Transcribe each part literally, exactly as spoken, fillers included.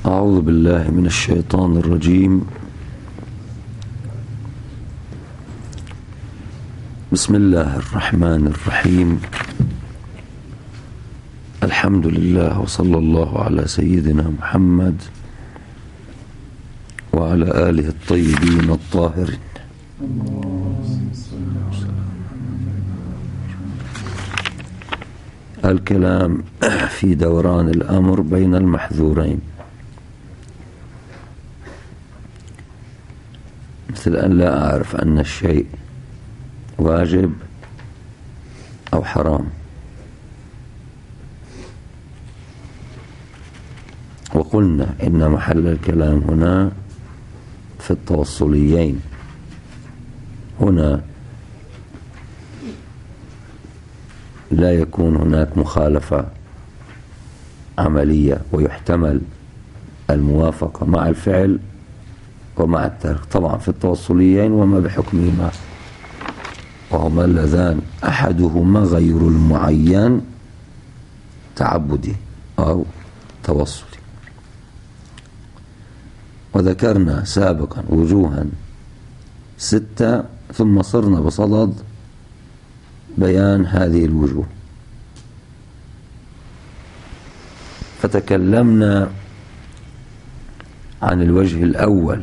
أعوذ بالله من الشيطان الرجيم. بسم الله الرحمن الرحيم. الحمد لله وصلى الله على سيدنا محمد وعلى آله الطيبين الطاهرين. الكلام في دوران الأمر بين المحذورين، مثل أن لا أعرف أن الشيء واجب أو حرام. وقلنا إن محل الكلام هنا في التوصليين. هنا لا يكون هناك مخالفة عملية، ويحتمل الموافقة مع الفعل ومع الترك. طبعا في التوصليين وما بحكمهما، وهما اللذان أحدهما غير المعين تعبدي أو توصلي. وذكرنا سابقا وجوها ستة، ثم صرنا بصدد بيان هذه الوجوه. فتكلمنا عن الوجه الأول،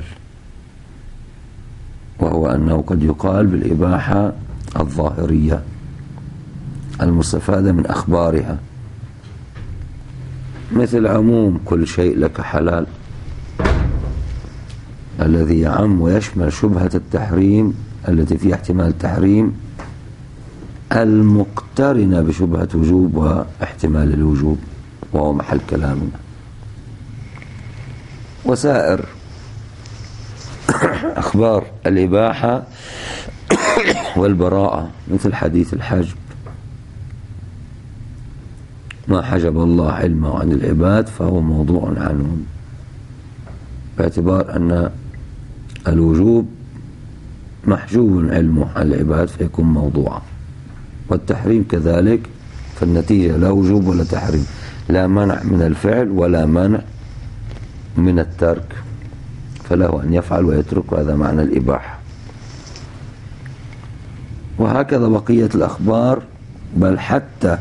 وهو أنه قد يقال بالإباحة الظاهرية المستفادة من أخبارها، مثل عموم كل شيء لك حلال، الذي يعم ويشمل شبهة التحريم التي فيها احتمال التحريم المقترنة بشبهة وجوب واحتمال الوجوب، وهو محل كلامنا. وسائر أخبار الإباحة والبراءة مثل حديث الحجب، ما حجب الله علمه عن العباد فهو موضوع عنهم، باعتبار أن الوجوب محجوب علمه عن العباد فيكون موضوعا، والتحريم كذلك، فالنتيجة لا وجوب ولا تحريم، لا منع من الفعل ولا منع من الترك، فله أن يفعل ويترك، وهذا معنى الإباحة. وهكذا بقية الأخبار، بل حتى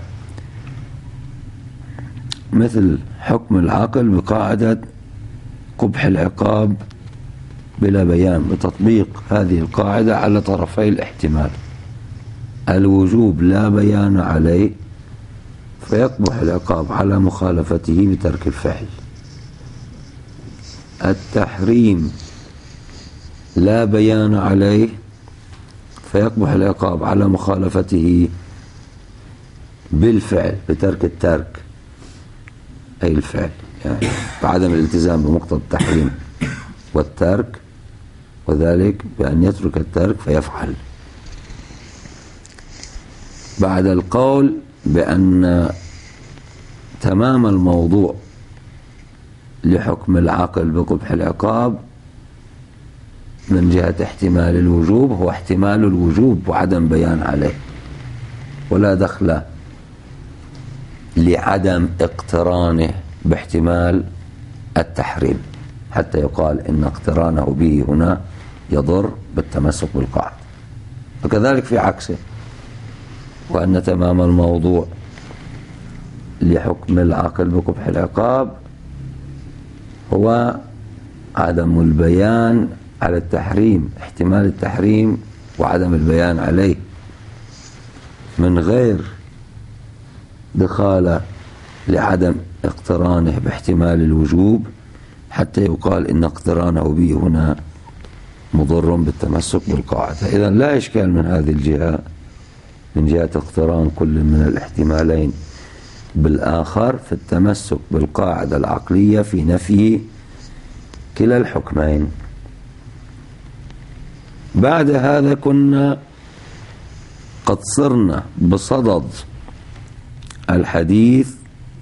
مثل حكم العقل بقاعدة قبح العقاب بلا بيان، بتطبيق هذه القاعدة على طرفي الاحتمال. الوجوب لا بيان عليه فيقبح العقاب على مخالفته بترك الفعل. التحريم لا بيان عليه فيقبح العقاب على مخالفته بالفعل بترك الترك، أي الفعل يعني بعدم الالتزام بمقتضى التحريم والترك، وذلك بأن يترك الترك فيفعل. بعد القول بأن تمام الموضوع لحكم العقل بقبح العقاب من جهة احتمال الوجوب هو احتمال الوجوب وعدم بيان عليه، ولا دخل لعدم اقترانه باحتمال التحريم، حتى يقال إن اقترانه به هنا يضر بالتمسك بالقاعدة. وكذلك في عكسه، وأن تمام الموضوع لحكم العقل بقبح العقاب هو عدم البيان على التحريم، احتمال التحريم وعدم البيان عليه، من غير دخال لعدم اقترانه باحتمال الوجوب، حتى يقال إن اقترانه به هنا مضر بالتمسك بالقاعدة. إذن لا إشكال من هذه الجهة، من جهة اقتران كل من الاحتمالين بالآخر في التمسك بالقاعدة العقلية في نفي كلا الحكمين. بعد هذا كنا قد صرنا بصدد الحديث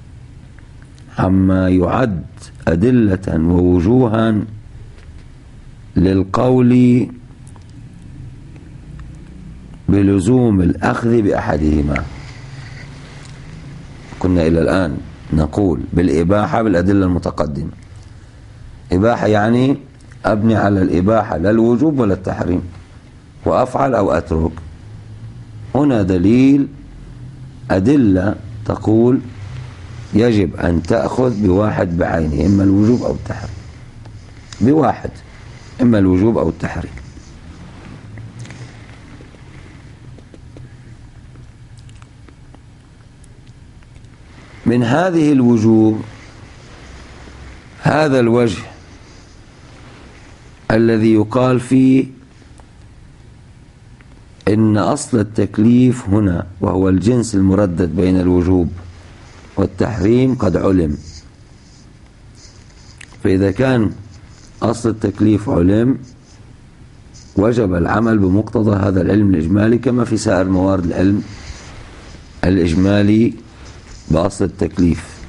عما يعد أدلة ووجوها للقول بلزوم الأخذ بأحدهما. كنا إلى الآن نقول بالإباحة بالأدلة المتقدمة، إباحة يعني أبني على الإباحة لا الوجوب ولا التحريم، وأفعل أو أترك. هنا دليل أدلة تقول يجب أن تأخذ بواحد بعينه، إما الوجوب أو التحريم، بواحد، إما الوجوب أو التحريم. من هذه الوجوه هذا الوجه الذي يقال فيه إن أصل التكليف هنا وهو الجنس المردد بين الوجوب والتحريم قد علم. فإذا كان أصل التكليف علم وجب العمل بمقتضى هذا العلم الإجمالي كما في سائر موارد العلم الإجمالي بأصل التكليف.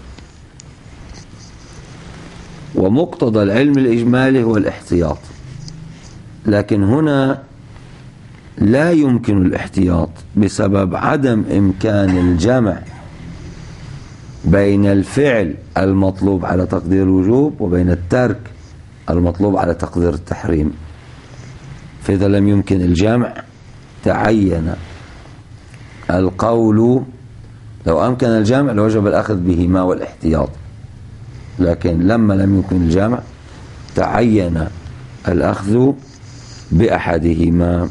ومقتضى العلم الإجمالي هو الاحتياط، لكن هنا لا يمكن الاحتياط بسبب عدم إمكان الجمع بين الفعل المطلوب على تقدير الوجوب وبين الترك المطلوب على تقدير التحريم. فإذا لم يمكن الجمع تعين القول، لو أمكن الجمع لوجب الأخذ بهما والاحتياط، لكن لما لم يمكن الجمع تعين الأخذ بأحدهما.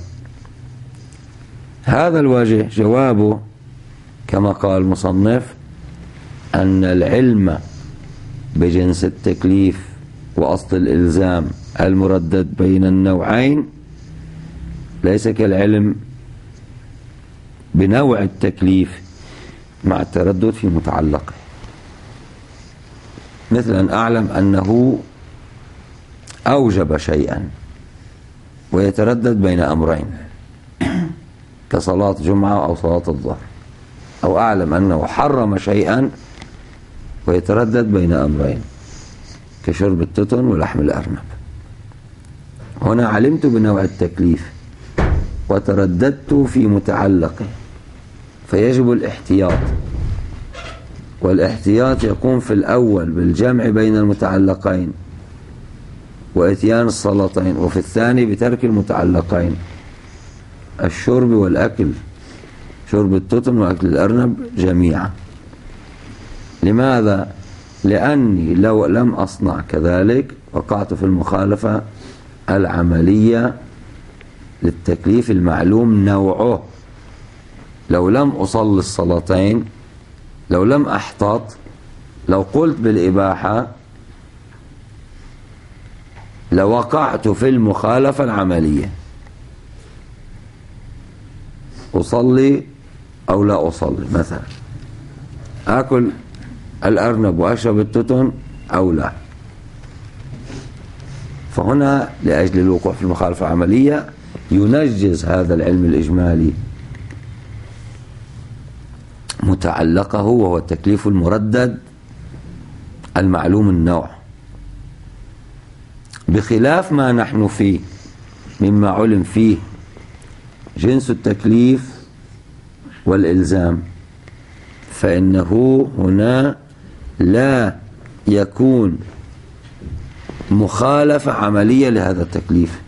هذا الوجه جوابه كما قال المصنف أن العلم بجنس التكليف وأصل الإلزام المردد بين النوعين ليس كالعلم بنوع التكليف مع التردد في متعلقه. مثل أن أعلم أنه أوجب شيئا ويتردد بين أمرين كصلاة جمعة أو صلاة الظهر، أو أعلم أنه حرم شيئا ويتردد بين أمرين كشرب التتن ولحم الأرنب. هنا علمت بنوع التكليف وترددت في متعلقه، فيجب الاحتياط، والاحتياط يكون في الأول بالجمع بين المتعلقين وإتيان الصلاتين، وفي الثاني بترك المتعلقين الشرب والأكل، شرب التتن وأكل الأرنب جميعا. لماذا؟ لأني لو لم أصنع كذلك وقعت في المخالفة العملية للتكليف المعلوم نوعه. لو لم أصلي الصلاتين، لو لم أحتاط، لو قلت بالإباحة لوقعت في المخالفة العملية، أصلي أو لا أصلي، مثلا أكل الأرنب وأشرب التتن أو لا. فهنا لأجل الوقوع في المخالفة العملية ينجز هذا العلم الإجمالي متعلقه وهو التكليف المردد المعلوم النوع، بخلاف ما نحن فيه مما علم فيه جنس التكليف والإلزام، فإنه هنا لا يكون مخالفة عملية لهذا التكليف،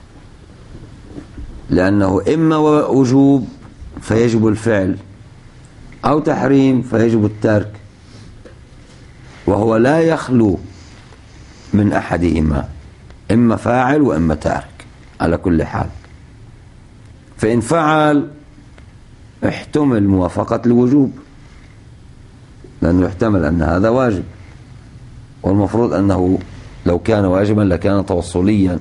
لأنه إما وجوب فيجب الفعل أو تحريم فيجب الترك، وهو لا يخلو من أحدهما، إما فاعل وإما تارك على كل حال. فإن فعل احتمل موافقة الوجوب، لأنه يحتمل أن هذا واجب، والمفروض أنه لو كان واجبا لكان توصليا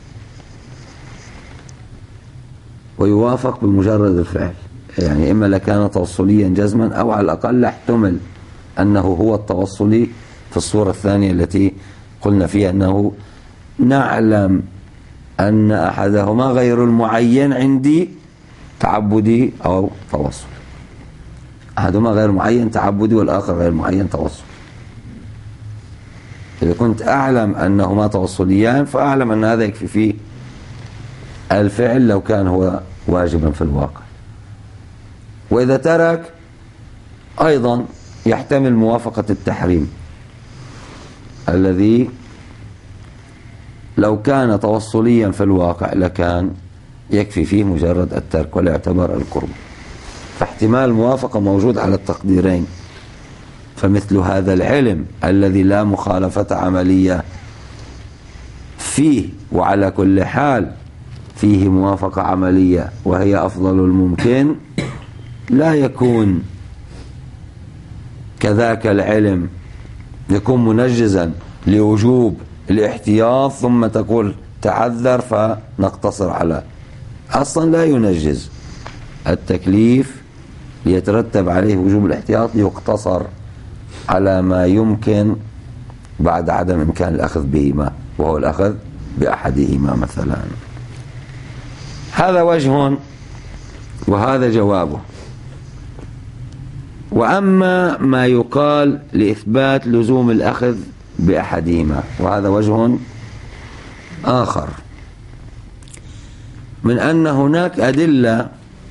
ويوافق بمجرد الفعل، يعني إما لكان توصليا جزما أو على الأقل احتمل أنه هو التوصلي في الصورة الثانية التي قلنا فيها أنه نعلم أن أحدهما غير المعين عندي تعبدي أو توصل، أحدهما غير معين تعبدي والآخر غير معين توصل. إذا كنت أعلم أنهما توصليان فأعلم أن هذا يكفي فيه الفعل لو كان هو واجبا في الواقع. وإذا ترك أيضا يحتمل موافقة التحريم الذي لو كان توصليا في الواقع لكان يكفي فيه مجرد الترك ولا يعتبر القرب، فاحتمال الموافقة موجود على التقديرين. فمثل هذا العلم الذي لا مخالفة عملية فيه، وعلى كل حال فيه موافقة عملية وهي أفضل الممكن، لا يكون كذاك العلم يكون منجزا لوجوب الاحتياط ثم تقول تعذر فنقتصر على، أصلا لا ينجز التكليف ليترتب عليه وجوب الاحتياط، يقتصر على ما يمكن بعد عدم إمكان الأخذ بهما، وهو الأخذ بأحدهما مثلا. هذا وجه وهذا جوابه. وأما ما يقال لإثبات لزوم الأخذ بأحدهما، وهذا وجه آخر، من أن هناك أدلة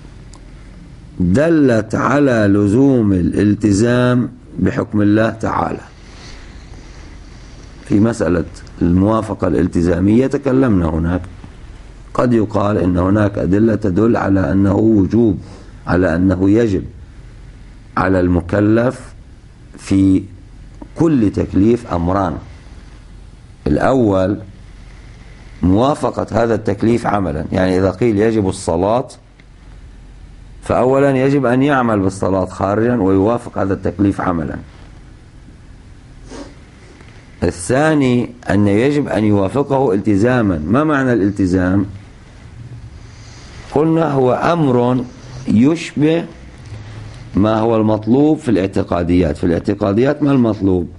دلت على لزوم الالتزام بحكم الله تعالى. في مسألة الموافقة الالتزامية تكلمنا هناك، قد يقال إن هناك أدلة تدل على أنه وجوب، على أنه يجب على المكلف في كل تكليف أمران: الأول موافقة هذا التكليف عملا، يعني إذا قيل يجب الصلاة فأولا يجب أن يعمل بالصلاة خارجا ويوافق هذا التكليف عملا. الثاني أن يجب أن يوافقه التزاما. ما معنى الالتزام؟ قلنا هو أمر يشبه ما هو المطلوب في الاعتقاديات. في الاعتقاديات ما المطلوب؟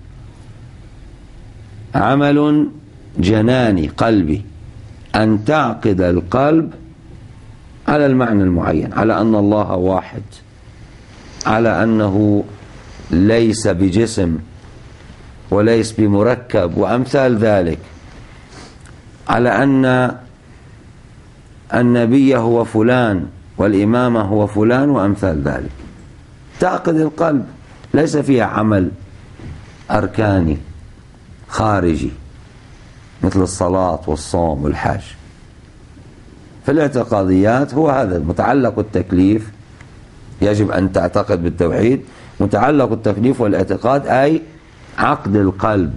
عمل جناني قلبي، أن تعقد القلب على المعنى المعين، على أن الله واحد، على أنه ليس بجسم وليس بمركب وأمثال ذلك، على أن النبي هو فلان والإمام هو فلان وأمثال ذلك. تعقد القلب، ليس فيها عمل أركاني خارجي مثل الصلاة والصوم والحج. في الاعتقاديات هو هذا متعلق التكليف، يجب أن تعتقد بالتوحيد. متعلق التكليف والاعتقاد أي عقد القلب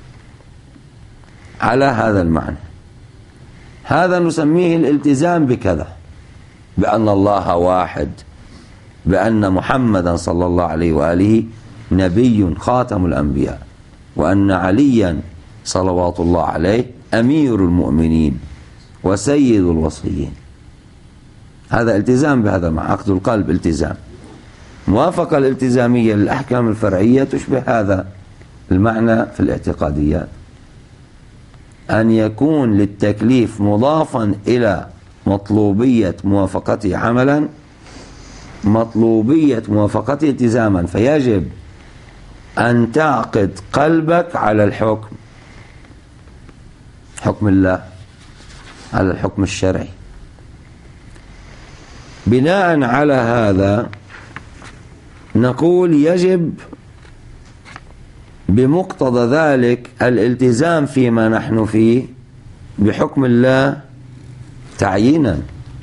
على هذا المعنى. هذا نسميه الالتزام بكذا، بأن الله واحد، بأن محمدا صلى الله عليه وآله نبي خاتم الأنبياء، وأن عليا صلوات الله عليه أمير المؤمنين وسيد الوصيين. هذا التزام بهذا مع عقد القلب التزام. موافقة الالتزامية للأحكام الفرعية تشبه هذا المعنى في الاعتقاديات، أن يكون للتكليف مضافا إلى مطلوبية موافقته عملا مطلوبية موافقته التزاما، فيجب أن تعقد قلبك على الحكم، حكم الله، على الحكم الشرعي. بناء على هذا نقول يجب بمقتضى ذلك الالتزام فيما نحن فيه بحكم الله تعيينا.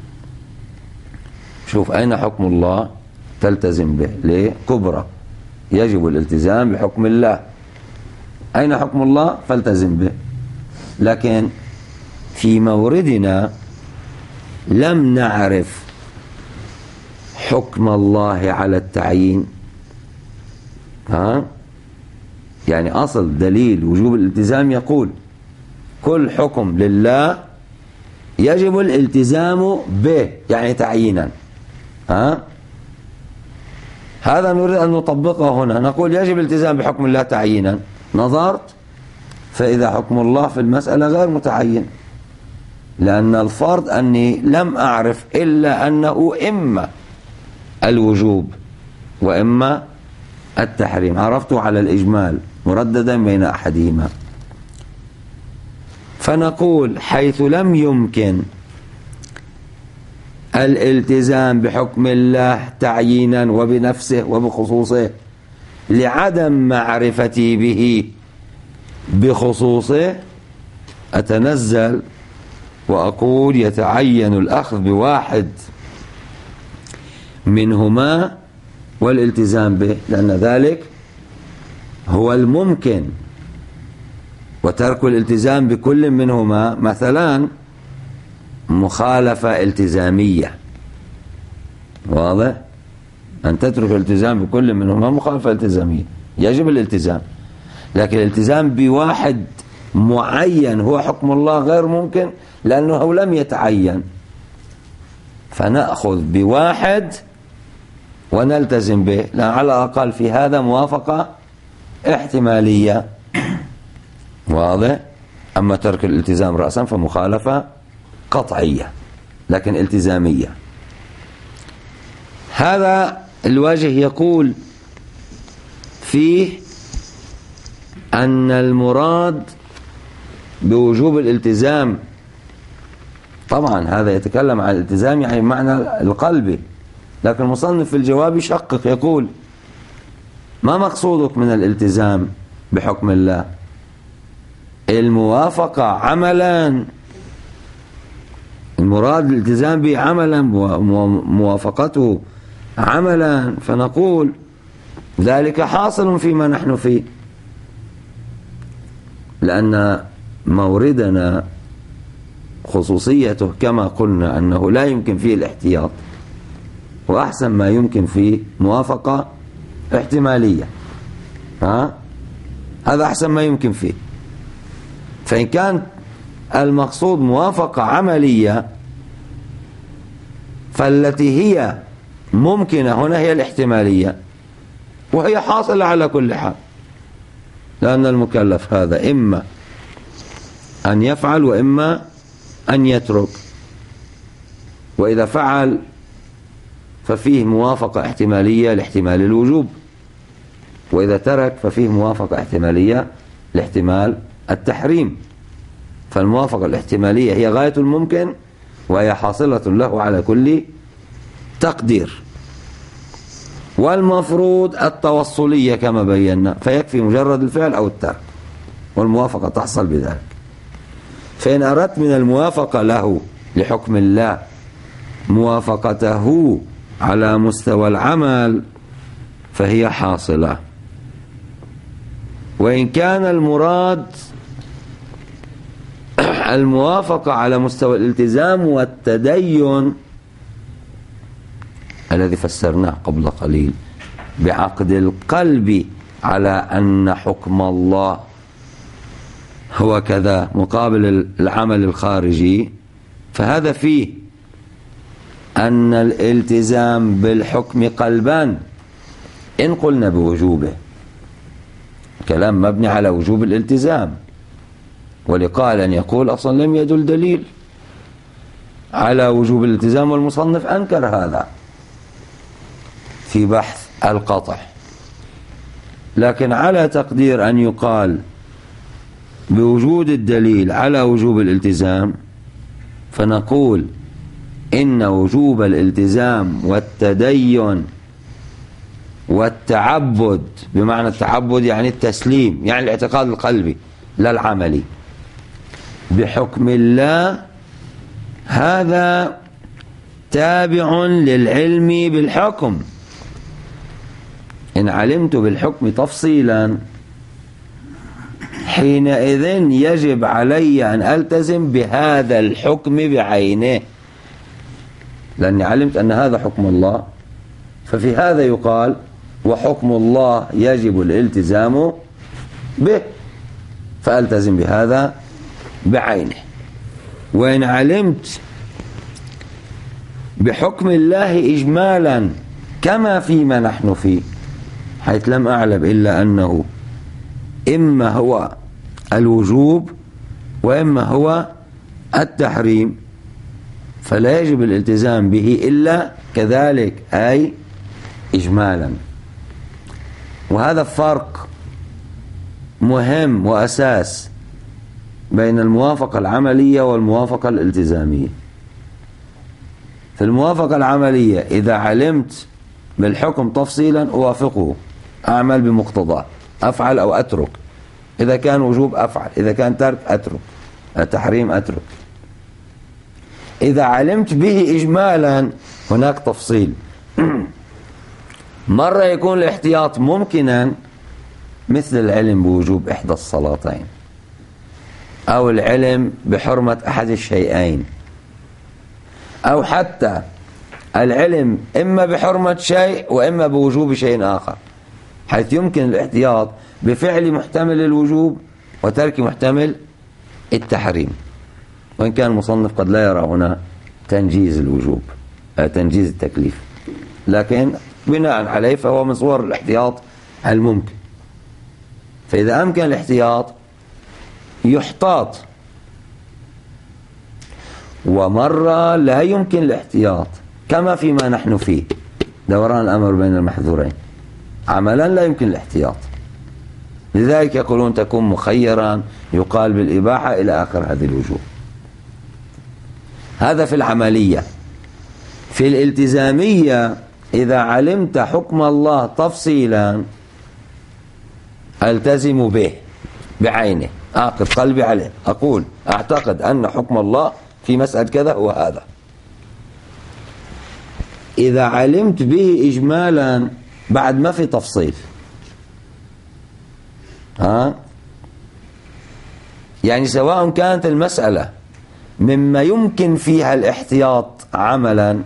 شوف أين حكم الله تلتزم به، ليه؟ كبرى، يجب الالتزام بحكم الله. أين حكم الله فالتزم به. لكن في موردنا لم نعرف حكم الله على التعيين. ها؟ يعني أصل دليل وجوب الالتزام يقول كل حكم لله يجب الالتزام به، يعني تعيينا. ها؟ هذا نريد أن نطبقه هنا، نقول يجب الالتزام بحكم الله تعيينا. نظرت فإذا حكم الله في المسألة غير متعين، لأن الفرض أني لم أعرف إلا أنه إما الوجوب وإما التحريم، عرفته على الإجمال مرددا بين أحدهما. فنقول حيث لم يمكن الالتزام بحكم الله تعيينا وبنفسه وبخصوصه لعدم معرفتي به بخصوصه، أتنزل وأقول يتعين الأخذ بواحد منهما والالتزام به، لأن ذلك هو الممكن، وترك الالتزام بكل منهما مثلا مخالفة التزامية. واضح؟ أن تترك الالتزام بكل منهما مخالفة التزامية، يجب الالتزام، لكن الالتزام بواحد معين هو حكم الله غير ممكن، لأنه لم يتعين، فنأخذ بواحد ونلتزم به، لأن على الأقل في هذا موافقة احتمالية. واضح؟ أما ترك الالتزام رأسا فمخالفة قطعية لكن التزامية. هذا الوجه يقول فيه أن المراد بوجوب الالتزام، طبعا هذا يتكلم عن الالتزام يعني معنى القلبي، لكن المصنف في الجواب يشقق يقول: ما مقصودك من الالتزام بحكم الله؟ الموافقة عملا، المراد الالتزام به عملا، موافقته عملا، فنقول ذلك حاصل فيما نحن فيه، لأن موردنا خصوصيته كما قلنا أنه لا يمكن فيه الاحتياط، وأحسن ما يمكن فيه موافقة احتمالية. ها؟ هذا أحسن ما يمكن فيه. فإن كان المقصود موافقة عملية فالتي هي ممكنة هنا هي الاحتمالية، وهي حاصلة على كل حال، لأن المكلف هذا إما أن يفعل وإما أن يترك، وإذا فعل ففيه موافقة احتمالية لاحتمال الوجوب، وإذا ترك ففيه موافقة احتمالية لاحتمال التحريم. فالموافقة الاحتمالية هي غاية الممكن، وهي حاصلة له على كل تقدير. والمفروض التوصلية كما بينا، فيكفي مجرد الفعل أو الترك والموافقة تحصل بذلك. فإن أردت من الموافقة له لحكم الله موافقته على مستوى العمل فهي حاصلة. وإن كان المراد الموافقة على مستوى الالتزام والتدين الذي فسرناه قبل قليل بعقد القلب على أن حكم الله هو كذا مقابل العمل الخارجي، فهذا فيه أن الالتزام بالحكم قلبا إن قلنا بوجوبه، كلام مبني على وجوب الالتزام، ولقال أن يقول أصلا لم يدل دليل على وجوب الالتزام، والمصنف أنكر هذا في بحث القطع. لكن على تقدير أن يقال بوجود الدليل على وجوب الالتزام، فنقول إن وجوب الالتزام والتدين والتعبد، بمعنى التعبد يعني التسليم، يعني الاعتقاد القلبي لا العملي، بحكم الله، هذا تابع للعلم بالحكم. إن علمت بالحكم تفصيلا حينئذ يجب علي أن ألتزم بهذا الحكم بعينه، لأني علمت أن هذا حكم الله، ففي هذا يقال وحكم الله يجب الالتزام به، فألتزم بهذا بعينه. وإن علمت بحكم الله إجمالا كما فيما نحن فيه، حيث لم أعلم إلا أنه إما هو الوجوب وإما هو التحريم، فلا يجب الالتزام به إلا كذلك، أي إجمالا. وهذا فرق مهم وأساس بين الموافقة العملية والموافقة الالتزامية. في الموافقة العملية إذا علمت بالحكم تفصيلا أوافقه، أعمل بمقتضاه، أفعل أو أترك، إذا كان وجوب أفعل، إذا كان ترك أترك. التحريم أترك. إذا علمت به إجمالا هناك تفصيل. مرة يكون الاحتياط ممكنا مثل العلم بوجوب إحدى الصلاتين، أو العلم بحرمة أحد الشيئين، أو حتى العلم إما بحرمة شيء وإما بوجوب شيء آخر، حيث يمكن الاحتياط بفعل محتمل الوجوب وترك محتمل التحريم، وإن كان المصنف قد لا يرى هنا تنجيز الوجوب تنجيز التكليف، لكن بناء عليه فهو من صور الاحتياط الممكن. فإذا أمكن الاحتياط يحتاط، ومرة لا يمكن الاحتياط كما فيما نحن فيه دوران الأمر بين المحذورين، عملا لا يمكن الاحتياط، لذلك يقولون تكون مخيرا، يقال بالإباحة إلى آخر هذه الوجوه. هذا في العملية. في الالتزامية إذا علمت حكم الله تفصيلا ألتزم به بعينه، أعقد قلبي عليه، أقول أعتقد أن حكم الله في مسألة كذا هو هذا. إذا علمت به إجمالا بعد ما في تفصيل، ها يعني سواء كانت المسألة مما يمكن فيها الاحتياط عملا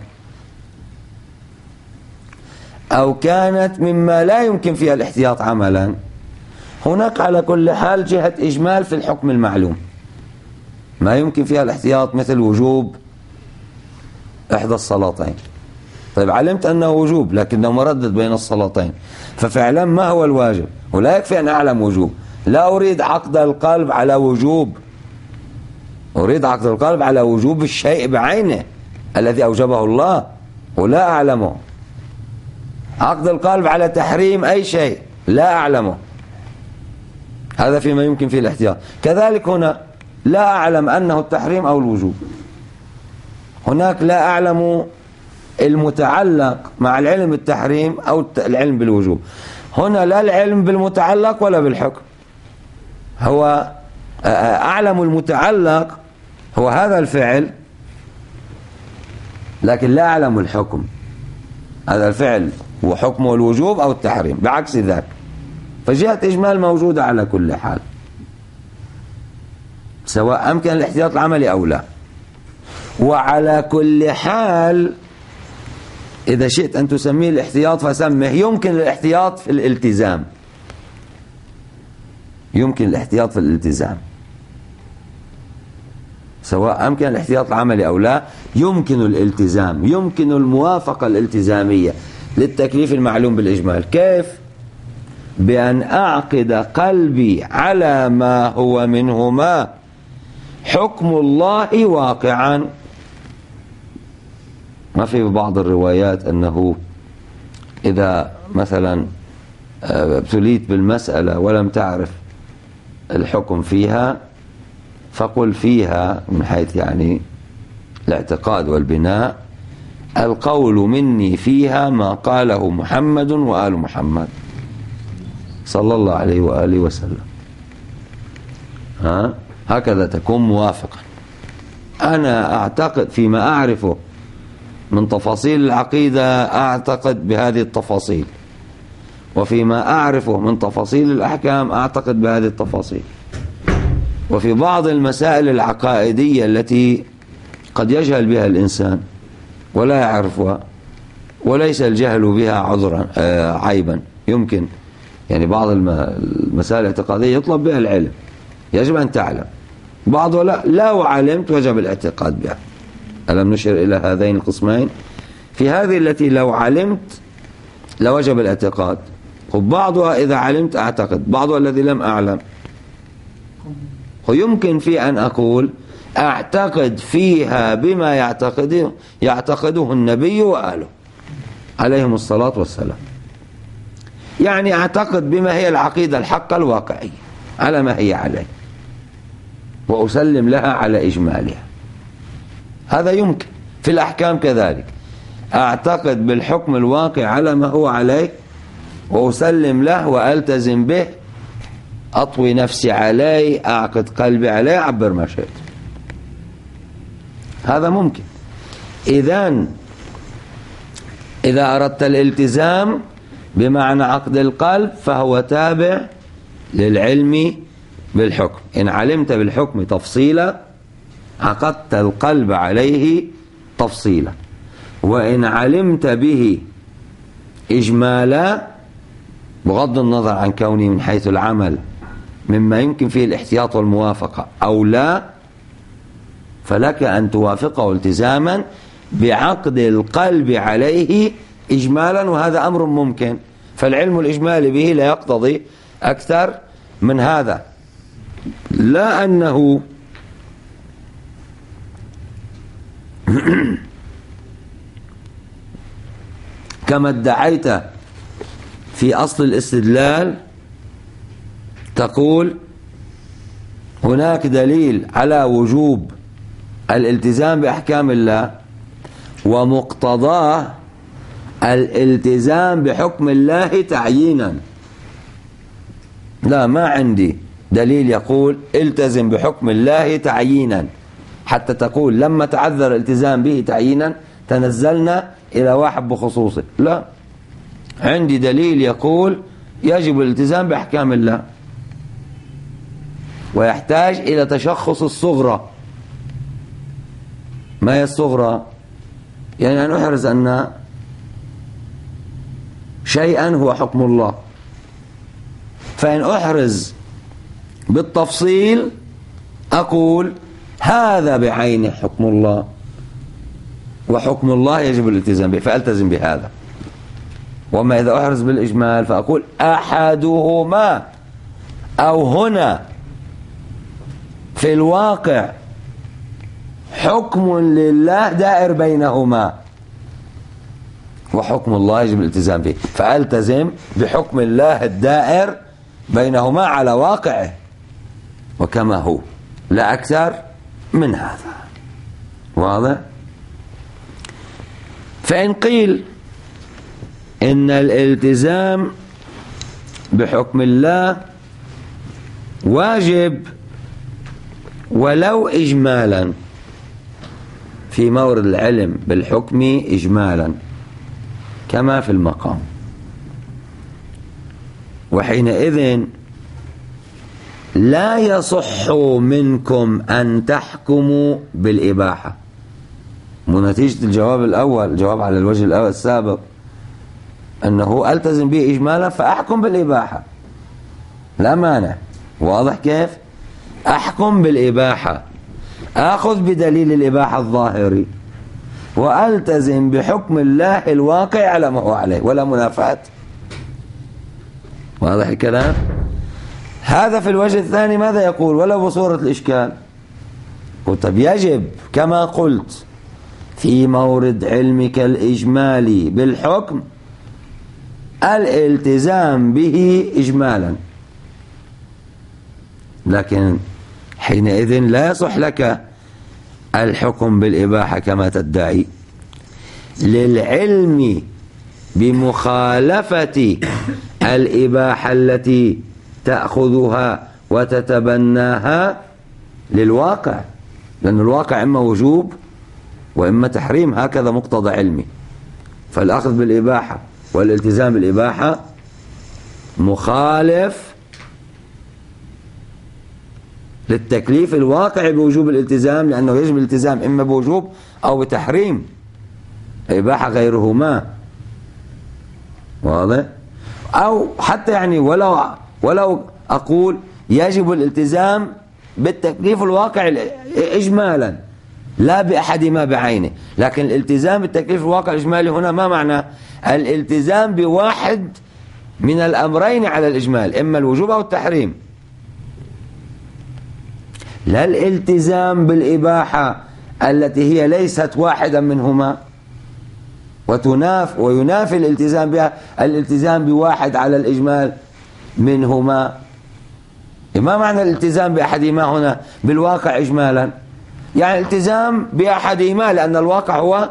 أو كانت مما لا يمكن فيها الاحتياط عملا، هناك على كل حال جهة إجمال في الحكم المعلوم. ما يمكن فيها الاحتياط مثل وجوب إحدى الصلاتين، طيب علمت أنه وجوب لكنه مردد بين الصلاتين، ففعلا ما هو الواجب؟ ولا يكفي أن أعلم وجوب، لا أريد عقد القلب على وجوب، أريد عقد القلب على وجوب الشيء بعينه الذي أوجبه الله ولا أعلمه، عقد القلب على تحريم أي شيء لا أعلمه، هذا فيما يمكن فيه الاحتياط. كذلك هنا لا أعلم أنه التحريم أو الوجوب، هناك لا أعلم المتعلق مع العلم بالتحريم أو العلم بالوجوب، هنا لا العلم بالمتعلق ولا بالحكم، هو أعلم المتعلق هو هذا الفعل لكن لا أعلم الحكم، هذا الفعل هو حكمه الوجوب أو التحريم بعكس ذاك، فجهة إجمال موجودة على كل حال سواء أمكن الاحتياط العملي أو لا. وعلى كل حال إذا شئت أن تسميه الاحتياط فسمه، يمكن الاحتياط في الالتزام، يمكن الاحتياط في الالتزام سواء أمكن الاحتياط العملي أو لا، يمكن الالتزام، يمكن الموافقة الالتزامية للتكليف المعلوم بالإجمال. كيف؟ بأن أعقد قلبي على ما هو منهما حكم الله واقعا. ما في بعض الروايات أنه إذا مثلا ابتليت بالمسألة ولم تعرف الحكم فيها فقل فيها من حيث يعني الاعتقاد والبناء القول مني فيها ما قاله محمد وآل محمد صلى الله عليه وآله وسلم. ها هكذا تكون موافقا. أنا أعتقد فيما أعرفه من تفاصيل العقيدة أعتقد بهذه التفاصيل، وفيما أعرفه من تفاصيل الأحكام أعتقد بهذه التفاصيل، وفي بعض المسائل العقائدية التي قد يجهل بها الإنسان ولا يعرفها، وليس الجهل بها عذرا عيبا، يمكن يعني بعض المسائل الاعتقادية يطلب بها العلم، يجب أن تعلم، بعضها لا لو علمت وجب الاعتقاد بها. ألم نشر إلى هذين القسمين؟ في هذه التي لو علمت لوجب الاعتقاد، وبعضها إذا علمت أعتقد، بعضها الذي لم أعلم. ويمكن في أن أقول أعتقد فيها بما يعتقده يعتقده النبي وآله عليهم الصلاة والسلام، يعني أعتقد بما هي العقيدة الحقة الواقعية على ما هي عليه، وأسلم لها على إجمالها. هذا يمكن. في الأحكام كذلك أعتقد بالحكم الواقع على ما هو عليه وأسلم له وألتزم به أطوي نفسي عليه، أعقد قلبي عليه، أعبر ما شئت. هذا ممكن. إذن إذا أردت الالتزام بمعنى عقد القلب فهو تابع للعلم بالحكم. إن علمت بالحكم تفصيلا عقدت القلب عليه تفصيلا، وإن علمت به إجمالا بغض النظر عن كونه من حيث العمل مما يمكن فيه الاحتياط والموافقة أو لا، فلك أن توافقه التزاما بعقد القلب عليه إجمالا، وهذا أمر ممكن. فالعلم الإجمالي به لا يقتضي أكثر من هذا، لا أنه كما ادعيت في أصل الاستدلال تقول هناك دليل على وجوب الالتزام بأحكام الله ومقتضاه الالتزام بحكم الله تعيينا. لا، ما عندي دليل يقول التزم بحكم الله تعيينا حتى تقول لما تعذر الالتزام به تعيينا تنزلنا إلى واحد بخصوصه. لا، عندي دليل يقول يجب الالتزام بأحكام الله، ويحتاج إلى تشخص الصغرى. ما هي الصغرى؟ يعني أن أحرز أن شيئا هو حكم الله، فإن أحرز بالتفصيل أقول هذا بعينه حكم الله، وحكم الله يجب الالتزام به فألتزم بهذا. وما إذا أحرز بالإجمال فأقول أحدهما أو هنا في الواقع حكم لله دائر بينهما وحكم الله يجب الالتزام به، فألتزم بحكم الله الدائر بينهما على واقعه وكما هو، لا أكثر من هذا. واضح؟ فإن قيل إن الالتزام بحكم الله واجب ولو إجمالا في مورد العلم بالحكم إجمالا كما في المقام، وحينئذ لا يصح منكم أن تحكموا بالإباحة. ونتيجة الجواب الأول، الجواب على الوجه الأول السابق، أنه ألتزم به إجمالا فأحكم بالإباحة لا مانع. واضح كيف؟ أحكم بالإباحة، أخذ بدليل الإباحة الظاهري وألتزم بحكم الله الواقع على ما هو عليه ولا منافاة. واضح الكلام؟ هذا في الوجه الثاني ماذا يقول ولو بصورة الإشكال؟ طب يجب كما قلت في مورد علمك الإجمالي بالحكم الالتزام به إجمالا، لكن حينئذ لا يصح لك الحكم بالإباحة كما تدعي للعلم بمخالفة الإباحة التي تأخذها وتتبناها للواقع، لأن الواقع إما وجوب وإما تحريم، هكذا مقتضى علمي. فالأخذ بالإباحة والالتزام بالإباحة مخالف للتكليف الواقع بوجوب الالتزام، لأنه يجب الالتزام إما بوجوب أو بتحريم، إباحة غيرهما. واضح؟ أو حتى يعني ولو ولو أقول يجب الالتزام بالتكليف الواقع إجمالا لا بأحدهما بعينه، لكن الالتزام بالتكليف الواقع الإجمالي هنا ما معنى؟ الالتزام بواحد من الأمرين على الإجمال، إما الوجوب أو التحريم، لا الالتزام بالإباحة التي هي ليست واحدا منهما وتناف وينافي الالتزام بها الالتزام بواحد على الإجمال منهما. ما معنى الالتزام بأحدهما هنا بالواقع إجمالا؟ يعني الالتزام بأحدهما لأن الواقع هو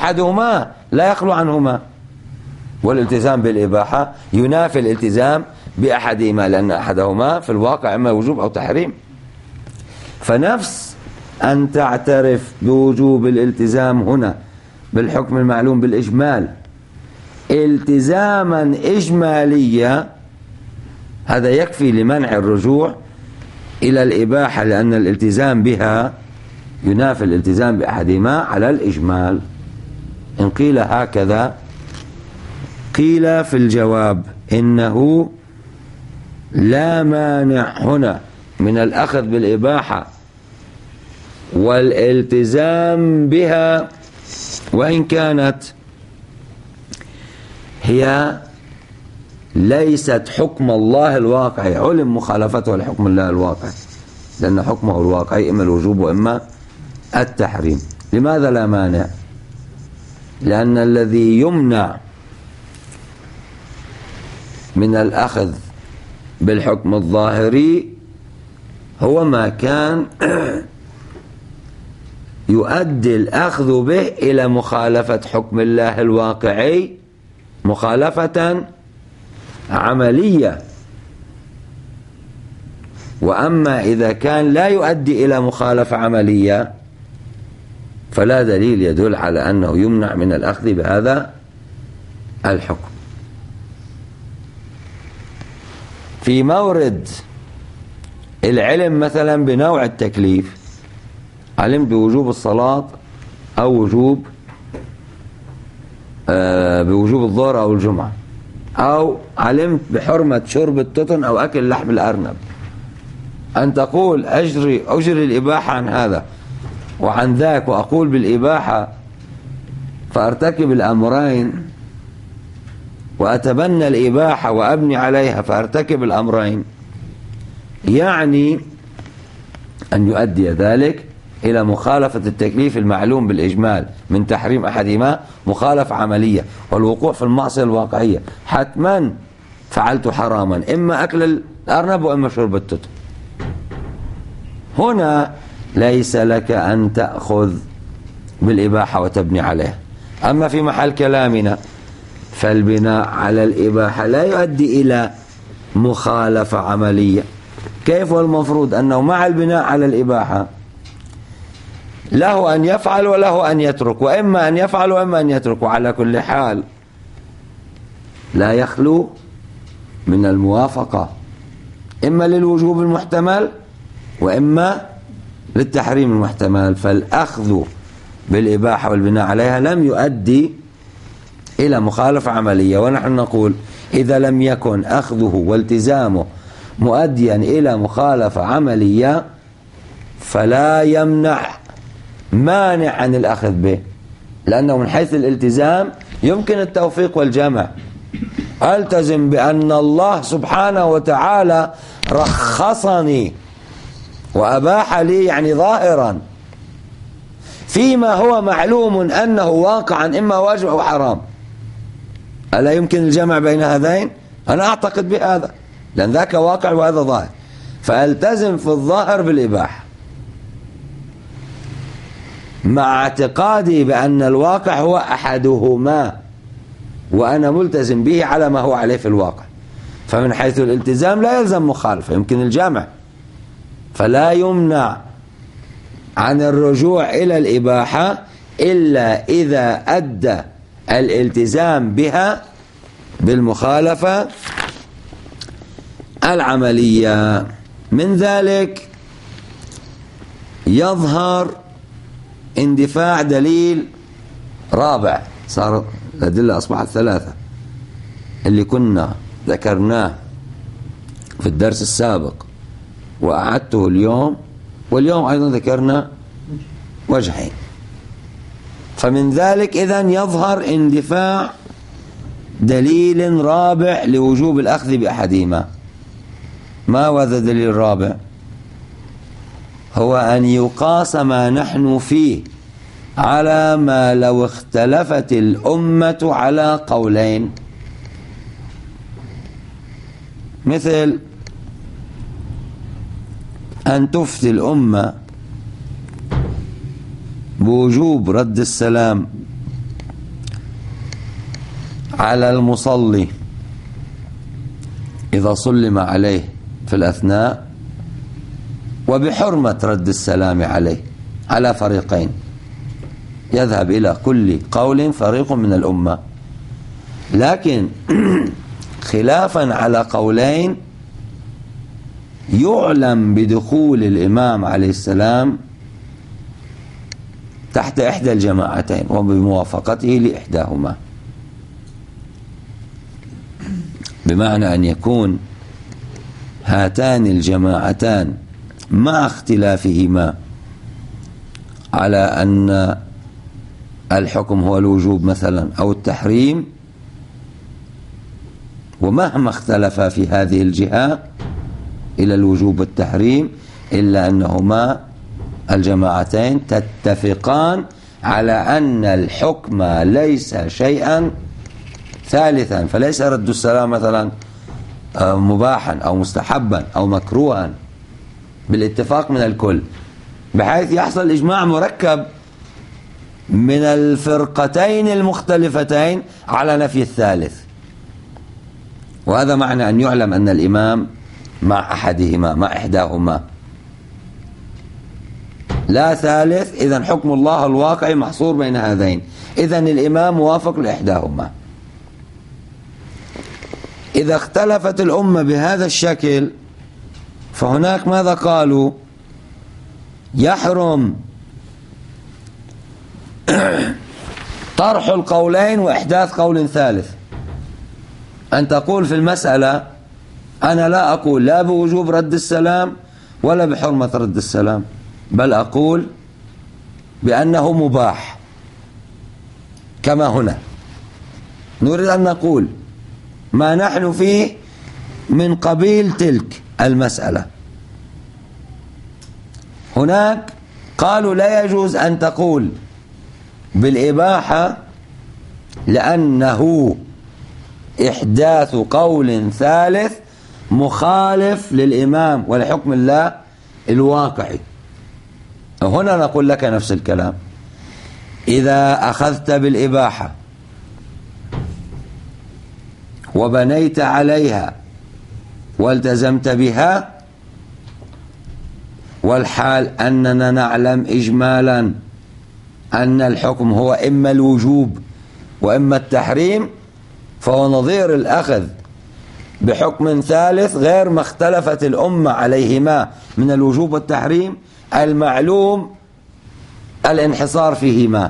أحدهما لا يخلو عنهما، والالتزام بالإباحة ينافي الالتزام بأحدهما، لأن أحدهما في الواقع إما وجوب أو تحريم. فنفس أن تعترف بوجوب الالتزام هنا بالحكم المعلوم بالإجمال التزاما إجماليا، هذا يكفي لمنع الرجوع إلى الإباحة، لأن الالتزام بها ينافي الالتزام بأحدهما على الإجمال. إن قيل هكذا قيل في الجواب إنه لا مانع هنا من الأخذ بالإباحة والالتزام بها، وإن كانت هي ليست حكم الله الواقعي، علم مخالفتها لحكم الله الواقعي، لأن حكمه الواقعي إما الوجوب وإما التحريم. لماذا لا مانع؟ لأن الذي يمنع من الأخذ بالحكم الظاهري هو ما كان يؤدي الأخذ به إلى مخالفة حكم الله الواقعي مخالفة عملية. وأما إذا كان لا يؤدي إلى مخالفة عملية فلا دليل يدل على أنه يمنع من الأخذ بهذا الحكم. في مورد العلم مثلا بنوع التكليف، علمت بوجوب الصلاة أو وجوب آه بوجوب الظهر أو الجمعة، أو علمت بحرمة شرب التطن أو أكل لحم الأرنب، أن تقول أجري, أجري الإباحة عن هذا وعن ذاك، وأقول بالإباحة فأرتكب الأمرين، وأتبنى الإباحة وأبني عليها فأرتكب الأمرين، يعني أن يؤدي ذلك إلى مخالفة التكليف المعلوم بالإجمال من تحريم أحدهما مخالفة عملية، والوقوع في المعصية الواقعية. حتما فعلت حراما، إما أكل الأرنب وإما شرب التطن. هنا ليس لك أن تأخذ بالإباحة وتبني عليها. أما في محل كلامنا فالبناء على الإباحة لا يؤدي إلى مخالفة عملية. كيف؟ والمفروض أنه مع البناء على الإباحة له أن يفعل وله أن يترك، وإما أن يفعل وإما أن يترك، وعلى كل حال لا يخلو من الموافقة إما للوجوب المحتمل وإما للتحريم المحتمل. فالأخذ بالإباحة والبناء عليها لم يؤدي إلى مخالفة عملية، ونحن نقول إذا لم يكن أخذه والتزامه مؤديا إلى مخالفة عملية فلا يمنع مانع عن الأخذ به، لأنه من حيث الالتزام يمكن التوفيق والجمع. ألتزم بأن الله سبحانه وتعالى رخصني وأباح لي، يعني ظاهرا، فيما هو معلوم أنه واقعا إما واجب أو حرام. ألا يمكن الجمع بين هذين؟ أنا أعتقد بهذا، لأن ذاك واقع وهذا ظاهر، فألتزم في الظاهر بالإباحة مع اعتقادي بأن الواقع هو أحدهما، وأنا ملتزم به على ما هو عليه في الواقع. فمن حيث الالتزام لا يلزم مخالفة، يمكن الجمع، فلا يمنع عن الرجوع إلى الإباحة إلا إذا أدى الالتزام بها بالمخالفة العملية. من ذلك يظهر اندفاع دليل رابع، صار الأدلة أصبحت ثلاثة، اللي كنا ذكرناه في الدرس السابق وأعدته اليوم، واليوم أيضا ذكرنا وجهين. فمن ذلك إذن يظهر اندفاع دليل رابع لوجوب الأخذ بأحدهما. ما هو هذا الدليل الرابع؟ هو أن يقاس ما نحن فيه على ما لو اختلفت الأمة على قولين، مثل أن تفتي الأمة بوجوب رد السلام على المصلي إذا سلم عليه في الأثناء وبحرمة رد السلام عليه على فريقين، يذهب إلى كل قول فريق من الأمة. لكن خلافا على قولين يعلم بدخول الإمام عليه السلام تحت إحدى الجماعتين وبموافقته لإحداهما، بمعنى أن يكون هاتان الجماعتان مع اختلافهما على أن الحكم هو الوجوب مثلا أو التحريم، ومهما اختلفا في هذه الجهة إلى الوجوب والتحريم إلا أنهما الجماعتين تتفقان على أن الحكم ليس شيئا ثالثا، فليس رد السلام مثلا مباحا أو مستحبا أو مكروها بالاتفاق من الكل، بحيث يحصل إجماع مركب من الفرقتين المختلفتين على نفي الثالث. وهذا معنى أن يعلم أن الإمام مع أحدهما مع إحداهما لا ثالث، إذن حكم الله الواقعي محصور بين هذين، إذن الإمام موافق لإحداهما. إذا اختلفت الأمة بهذا الشكل فهناك ماذا قالوا؟ يحرم طرح القولين وإحداث قول ثالث. أن تقول في المسألة أنا لا أقول لا بوجوب رد السلام ولا بحرمة رد السلام، بل أقول بأنه مباح، كما هنا نريد أن نقول ما نحن فيه من قبيل تلك المسألة. هناك قالوا لا يجوز أن تقول بالإباحة لأنه إحداث قول ثالث مخالف للإمام ولحكم الله الواقعي. هنا نقول لك نفس الكلام، إذا أخذت بالإباحة وبنيت عليها والتزمت بها، والحال أننا نعلم إجمالا أن الحكم هو إما الوجوب وإما التحريم، فهو نظير الأخذ بحكم ثالث غير ما اختلفت الأمة عليهما من الوجوب والتحريم المعلوم الانحصار فيهما.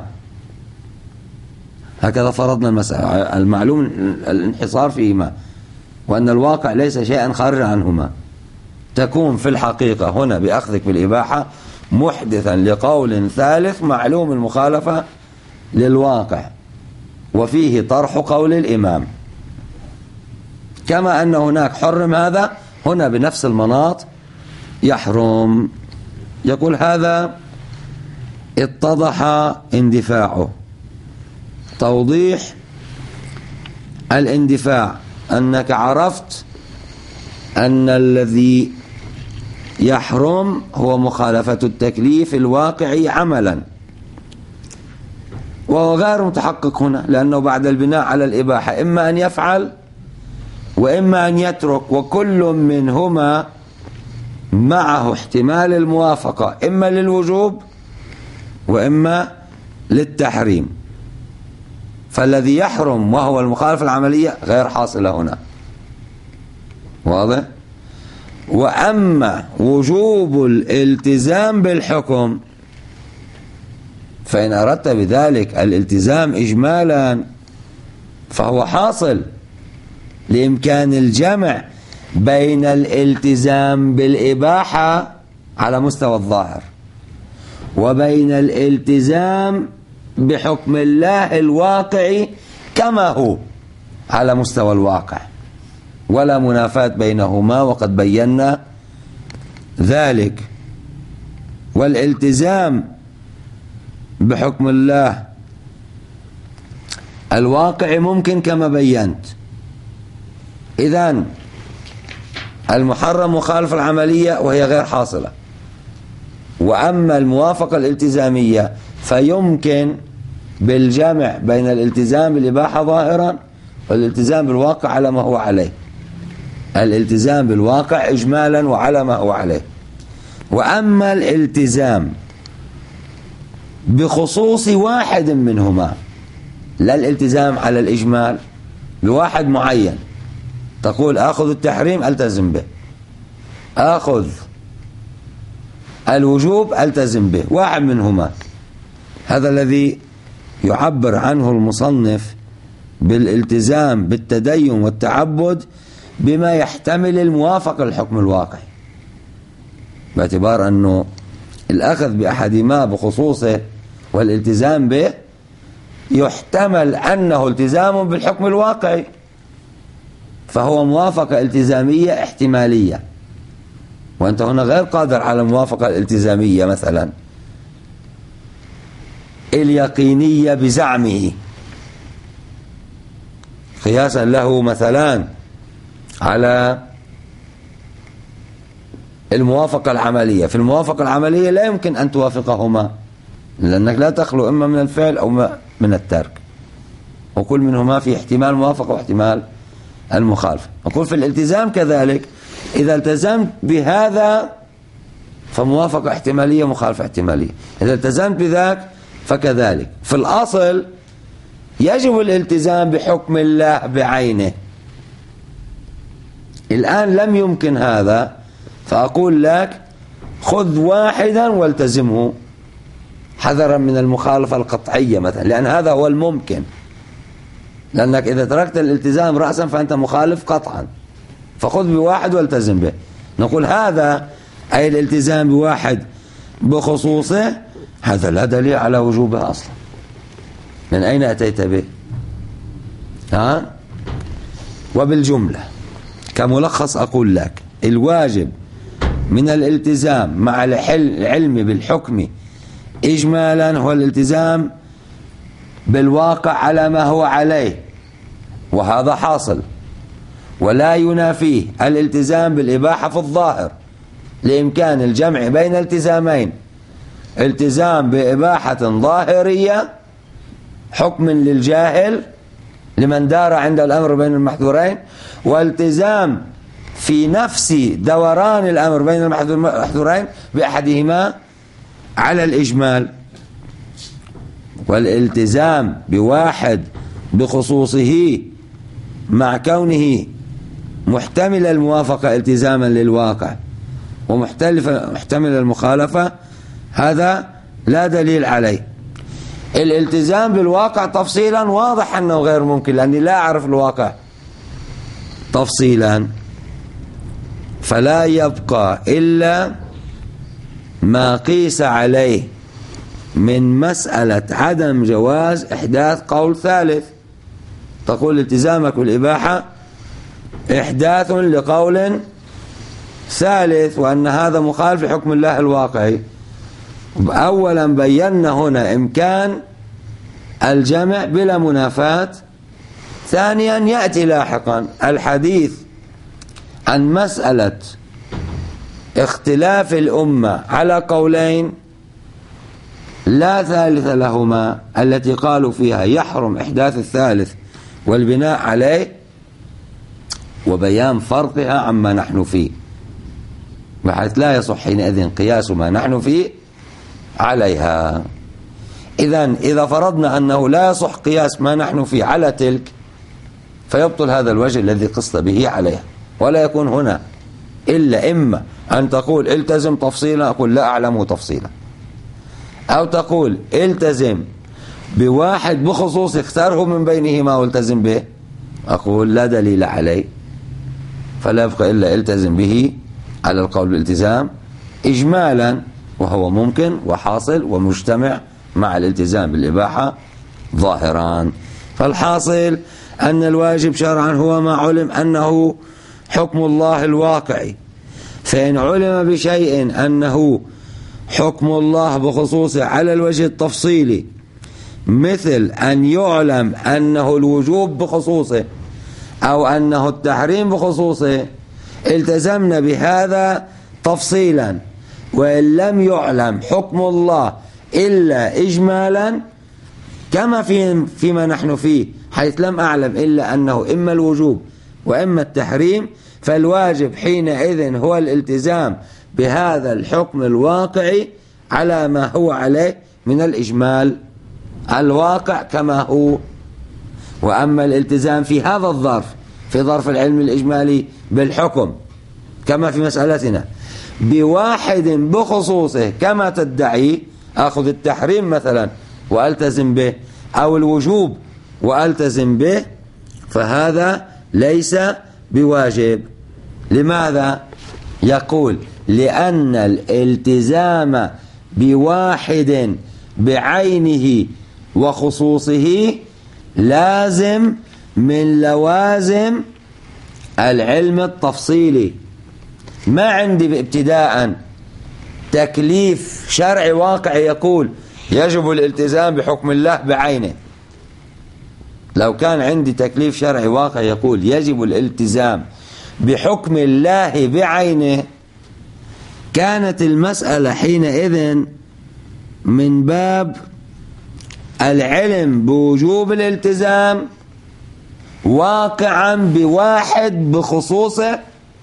هكذا فرضنا المسألة، المعلوم الانحصار فيهما وأن الواقع ليس شيئا خارج عنهما. تكون في الحقيقة هنا بأخذك بالإباحة محدثا لقول ثالث معلوم المخالفة للواقع وفيه طرح قول الإمام، كما أن هناك حرم هذا، هنا بنفس المناط يحرم. يقول هذا اتضح اندفاعه. توضيح الاندفاع أنك عرفت أن الذي يحرم هو مخالفة التكليف الواقعي عملا، وهو غير متحقق هنا، لأنه بعد البناء على الإباحة إما أن يفعل وإما أن يترك، وكل منهما معه احتمال الموافقة إما للوجوب وإما للتحريم. فالذي يحرم وهو المخالفة العملية غير حاصلة هنا، واضح؟ وأما وجوب الالتزام بالحكم فإن أردت بذلك الالتزام إجمالا فهو حاصل لإمكان الجمع بين الالتزام بالإباحة على مستوى الظاهر وبين الالتزام بحكم الله الواقعي كما هو على مستوى الواقع، ولا منافاة بينهما وقد بينا ذلك. والالتزام بحكم الله الواقع ممكن كما بينت. إذن المحرم مخالفة العملية وهي غير حاصلة، وأما الموافقة الالتزامية فيمكن بالجمع بين الالتزام بالإباحة ظاهرا والالتزام بالواقع على ما هو عليه. الالتزام بالواقع إجمالا وعلى ما هو عليه. وأما الالتزام بخصوص واحد منهما، لا الالتزام على الإجمال بواحد معين، تقول آخذ التحريم ألتزم به، آخذ الوجوب ألتزم به، واحد منهما، هذا الذي يعبر عنه المصنف بالالتزام بالتدين والتعبد بما يحتمل الموافقة للحكم الواقعي، باعتبار أنه الأخذ بأحدهما بخصوصه والالتزام به يحتمل أنه التزام بالحكم الواقعي، فهو موافقة التزامية احتمالية، وأنت هنا غير قادر على الموافقة الالتزامية مثلا اليقينية بزعمه، قياسا له مثلا على الموافقة العملية. في الموافقة العملية لا يمكن أن توافقهما، لأنك لا تخلو إما من الفعل أو من الترك، وكل منهما في احتمال موافقة واحتمال المخالفة. نقول في الالتزام كذلك، إذا التزمت بهذا فموافقة احتمالية مخالفة احتمالية، إذا التزمت بذاك فكذلك. في الأصل يجب الالتزام بحكم الله بعينه، الآن لم يمكن هذا، فأقول لك خذ واحدا والتزمه حذرا من المخالفة القطعية مثلا، لأن هذا هو الممكن، لأنك إذا تركت الالتزام رأسا فأنت مخالف قطعا، فخذ بواحد والتزم به. نقول هذا أي الالتزام بواحد بخصوصه، هذا لا دليل على وجوبه أصلا، من أين أتيت به؟ ها؟ وبالجملة كملخص أقول لك الواجب من الالتزام مع العلم بالحكم إجمالا هو الالتزام بالواقع على ما هو عليه، وهذا حاصل، ولا ينافيه الالتزام بالإباحة في الظاهر لإمكان الجمع بين التزامين، التزام بإباحة ظاهرية حكم للجاهل لمن دار عند الأمر بين المحذورين، والتزام في نفس دوران الأمر بين المحذورين بأحدهما على الإجمال. والالتزام بواحد بخصوصه مع كونه محتمل الموافقة التزاما للواقع ومحتمل المخالفة هذا لا دليل عليه. الالتزام بالواقع تفصيلا واضح أنه غير ممكن، لأني لا أعرف الواقع تفصيلا، فلا يبقى إلا ما قيس عليه من مسألة عدم جواز إحداث قول ثالث. تقول التزامك بالإباحة إحداث لقول ثالث، وأن هذا مخالف لحكم الله الواقعي. أولا بينا هنا إمكان الجمع بلا منافاة، ثانيا يأتي لاحقا الحديث عن مسألة اختلاف الأمة على قولين لا ثالث لهما، التي قالوا فيها يحرم إحداث الثالث والبناء عليه، وبيان فرقها عما نحن فيه، بحيث لا يصح حينئذ قياس ما نحن فيه عليها. إذن إذا فرضنا أنه لا يصح قياس ما نحن فيه على تلك، فيبطل هذا الوجه الذي قصت به عليها، ولا يكون هنا إلا إما أن تقول التزم تفصيلا، أقول لا أعلمه تفصيلا، أو تقول التزم بواحد بخصوص اختاره من بينهما والتزم به، أقول لا دليل عليه، فلا يبقى إلا التزم به على القول بالالتزام إجمالا، وهو ممكن وحاصل ومجتمع مع الالتزام بالإباحة ظاهران. فالحاصل أن الواجب شرعا هو ما علم أنه حكم الله الواقعي، فإن علم بشيء أنه حكم الله بخصوصه على الوجه التفصيلي، مثل أن يعلم أنه الوجوب بخصوصه أو أنه التحريم بخصوصه، التزمنا بهذا تفصيلا. وإن لم يعلم حكم الله إلا إجمالا كما في فيما نحن فيه، حيث لم أعلم إلا أنه إما الوجوب وإما التحريم، فالواجب حينئذ هو الالتزام بهذا الحكم الواقعي على ما هو عليه من الإجمال، الواقع كما هو. وأما الالتزام في هذا الظرف، في ظرف العلم الإجمالي بالحكم كما في مسألتنا، بواحد بخصوصه كما تدعي، أخذ التحريم مثلا وألتزم به، أو الوجوب وألتزم به، فهذا ليس بواجب. لماذا؟ يقول لأن الالتزام بواحد بعينه وخصوصه لازم من لوازم العلم التفصيلي. ما عندي ابتداء تكليف شرعي واقعي يقول يجب الالتزام بحكم الله بعينه. لو كان عندي تكليف شرعي واقعي يقول يجب الالتزام بحكم الله بعينه، كانت المسألة حينئذ من باب العلم بوجوب الالتزام واقعا بواحد بخصوصه،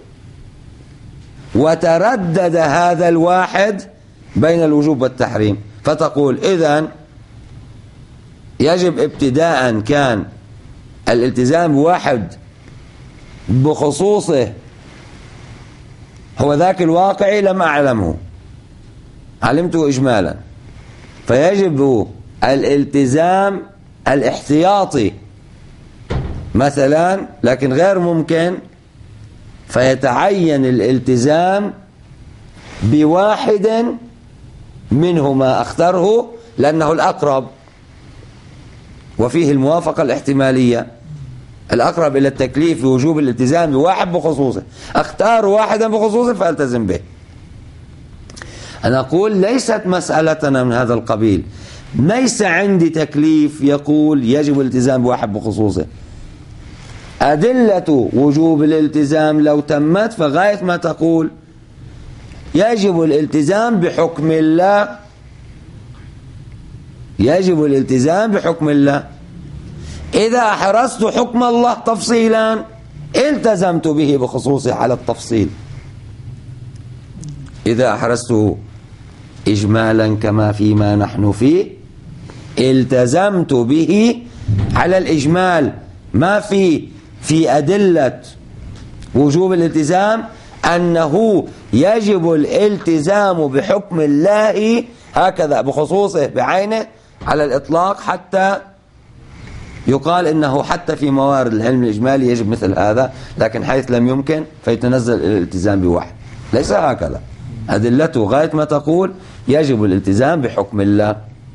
وتردد هذا الواحد بين الوجوب والتحريم، فتقول إذن يجب ابتداء كان الالتزام بواحد بخصوصه هو ذاك الواقعي لم أعلمه، علمته إجمالا، فيجب الالتزام الاحتياطي مثلا لكن غير ممكن، فيتعين الالتزام بواحد منهما اختاره لأنه الأقرب وفيه الموافقة الاحتمالية، الأقرب إلى التكليف بوجوب الالتزام بواحد بخصوصه، اختار واحدا بخصوصه فالتزم به. أنا أقول ليست مسألتنا من هذا القبيل، ليس عندي تكليف يقول يجب الالتزام بواحد بخصوصه. أدلة وجوب الالتزام لو تمت فغاية ما تقول يجب الالتزام بحكم الله، يجب الالتزام بحكم الله. إذا أحرزت حكم الله تفصيلا التزمت به بخصوصه على التفصيل، إذا أحرزته إجمالا كما فيما نحن فيه التزمت به على الإجمال. ما في في أدلة وجوب الالتزام أنه يجب الالتزام بحكم الله هكذا بخصوصه بعينه على الإطلاق، حتى يقال إنه حتى في موارد العلم الإجمالي يجب مثل هذا، لكن حيث لم يمكن فيتنزل الالتزام بواحد. ليس هكذا، أدلته غاية ما تقول يجب الالتزام بحكم الله.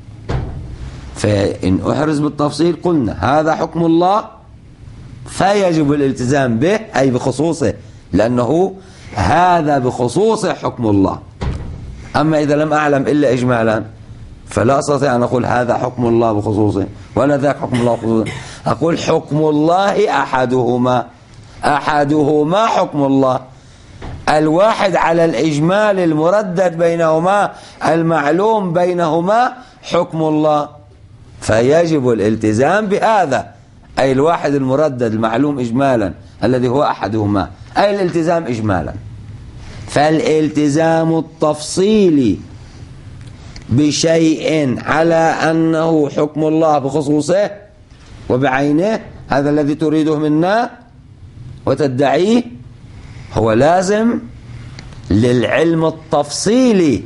فإن أحرز بالتفصيل قلنا هذا حكم الله فيجب الالتزام به أي بخصوصه، لأنه هذا بخصوصه حكم الله. أما إذا لم أعلم إلا إجمالا فلا أستطيع أن أقول هذا حكم الله بخصوصه ولا ذاك حكم الله بخصوصه، أقول حكم الله أحدهما، أحدهما حكم الله، الواحد على الإجمال المردد بينهما المعلوم بينهما حكم الله، فيجب الالتزام بهذا أي الواحد المردد المعلوم إجمالا الذي هو أحدهما، أي الالتزام إجمالا. فالالتزام التفصيلي بشيء على أنه حكم الله بخصوصه وبعينه، هذا الذي تريده منا وتدعيه، هو لازم للعلم التفصيلي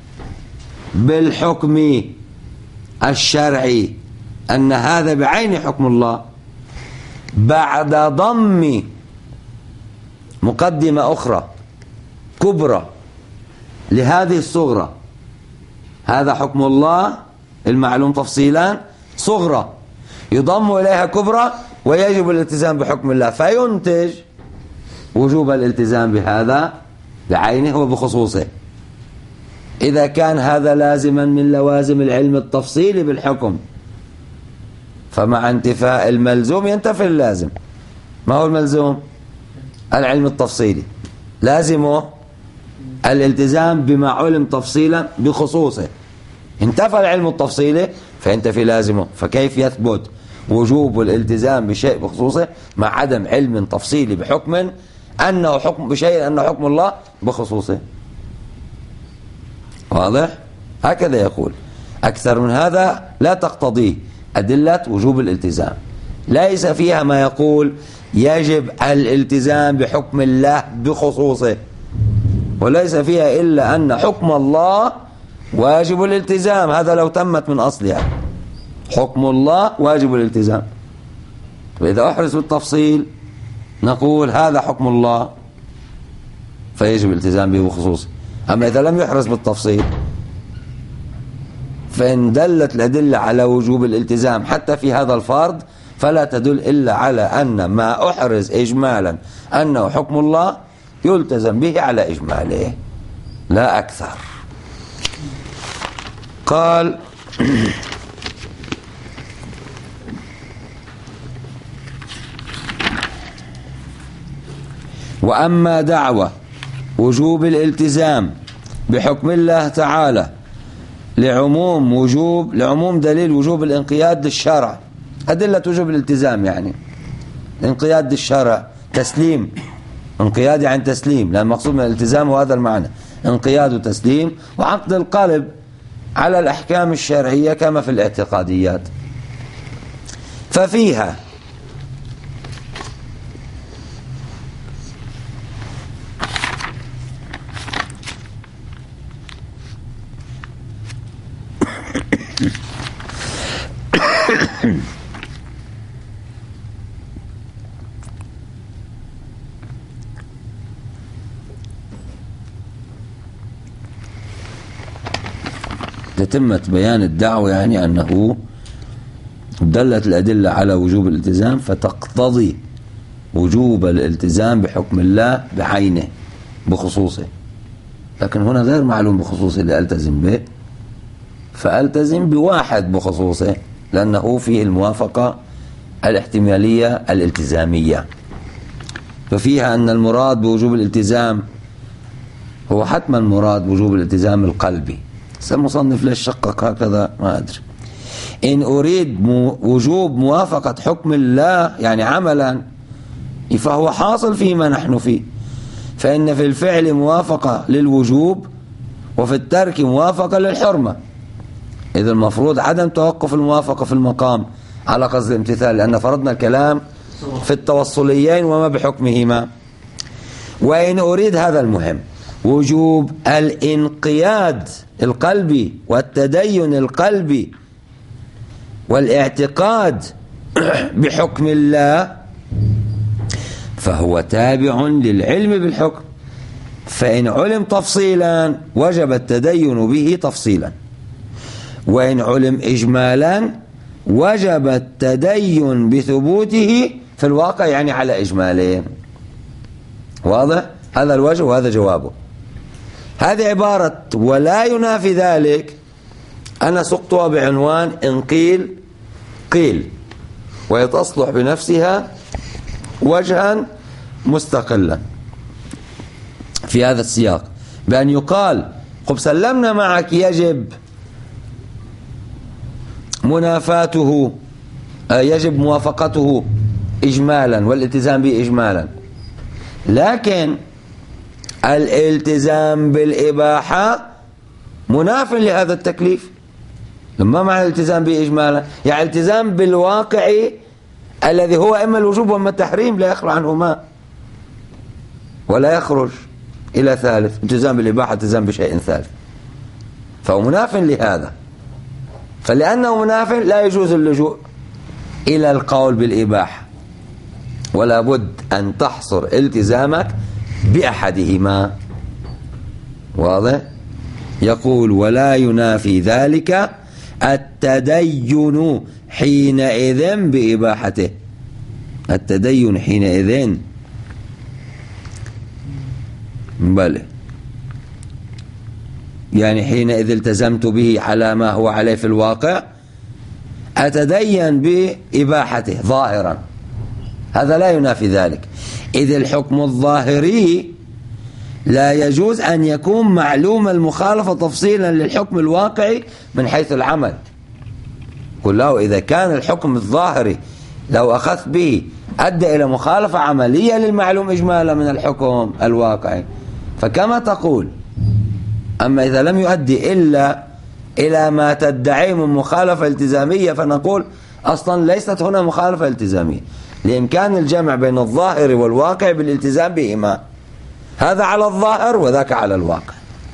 بالحكم الشرعي أن هذا بعين حكم الله، بعد ضم مقدمة أخرى كبرى لهذه الصغرى. هذا حكم الله المعلوم تفصيلا، صغرى يضم إليها كبرى ويجب الالتزام بحكم الله، فينتج وجوب الالتزام بهذا بعينه وبخصوصه. إذا كان هذا لازما من لوازم العلم التفصيلي بالحكم، فمع انتفاء الملزوم ينتفي اللازم. ما هو الملزوم؟ العلم التفصيلي، لازمه الالتزام بما علم تفصيلا بخصوصه. انتفى العلم التفصيلي فينتفي لازمه، فكيف يثبت وجوب الالتزام بشيء بخصوصه مع عدم علم تفصيلي بحكم أنه حكم بشيء أنه حكم الله بخصوصه. واضح؟ هكذا يقول. أكثر من هذا لا تقتضيه أدلة وجوب الالتزام، ليس فيها ما يقول يجب الالتزام بحكم الله بخصوصه، وليس فيها إلا أن حكم الله واجب الالتزام. هذا لو تمت من أصلها، حكم الله واجب الالتزام. وإذا أحرز بالتفصيل نقول هذا حكم الله فيجب الالتزام به بخصوصه. أما إذا لم يحرز بالتفصيل فإن دلت الأدلة على وجوب الالتزام حتى في هذا الفرض فلا تدل إلا على أن ما أحرز إجمالا أنه حكم الله يلتزم به على إجماله لا أكثر. قال وأما دعوة وجوب الالتزام بحكم الله تعالى لعموم وجوب لعموم دليل وجوب الانقياد للشرع، أدلة وجوب الالتزام يعني انقياد للشرع، تسليم، انقياد يعني تسليم، لأن المقصود من الالتزام وهذا المعنى، انقياد وتسليم، وعقد القلب على الأحكام الشرعية كما في الاعتقاديات. ففيها تتمة بيان الدعوة يعني أنه دلت الأدلة على وجوب الالتزام فتقتضي وجوب الالتزام بحكم الله بعينه بخصوصه، لكن هنا غير معلوم بخصوصه اللي ألتزم به، فألتزم بواحد بخصوصه لأنه فيه الموافقة الاحتمالية الالتزامية. ففيها أن المراد بوجوب الالتزام هو حتما مراد وجوب الالتزام القلبي. سمصنف ليش شقق هكذا ما أدري. إن أريد مو وجوب موافقة حكم الله يعني عملا فهو حاصل فيما نحن فيه، فإن في الفعل موافقة للوجوب وفي الترك موافقة للحرمة. إذا المفروض عدم توقف الموافقة في المقام على قصد الامتثال، لأن فرضنا الكلام في التوصليين وما بحكمهما. وإن أريد هذا المهم وجوب الانقياد القلبي والتدين القلبي والاعتقاد بحكم الله فهو تابع للعلم بالحكم، فإن علم تفصيلا وجب التدين به تفصيلا، وإن علم إجمالا وجب التدين بثبوته في الواقع يعني على إجماله. واضح؟ هذا الوجه وهذا جوابه. هذه عبارة ولا ينافي ذلك أنا سقطها بعنوان إن قيل قيل، وهي تصلح بنفسها وجها مستقلا في هذا السياق، بأن يقال قب سلمنا معك يجب منافاته يجب موافقته إجمالا والالتزام به إجمالا، لكن الالتزام بالإباحة مناف لهذا التكليف. لما معنى الالتزام به إجمالا؟ يعني التزام بالواقع الذي هو إما الوجوب وإما التحريم لا يخلو عنهما ولا يخرج إلى ثالث. التزام بالإباحة التزام بشيء ثالث، فهو مناف لهذا. فلأنه مناف لا يجوز اللجوء إلى القول بالإباحة، ولا بد أن تحصر التزامك بأحدهما. واضح؟ يقول ولا ينافي ذلك التدين حينئذ بإباحته. التدين حينئذ بل يعني حينئذ التزمت به على ما هو عليه في الواقع أتدين بإباحته ظاهرا، هذا لا ينافي ذلك، إذ الحكم الظاهري لا يجوز أن يكون معلوم المخالفة تفصيلا للحكم الواقعي من حيث العمل. قل له إذا كان الحكم الظاهري لو أخذت به أدى إلى مخالفة عملية للمعلوم إجمالا من الحكم الواقعي، فكما تقول. أما إذا لم يؤدي إلا إلى ما تدعيه من مخالفة التزامية، فنقول أصلا ليست هنا مخالفة التزامية، لإمكان الجمع بين الظاهر والواقع بالالتزام بهما، هذا على الظاهر وذاك على الواقع.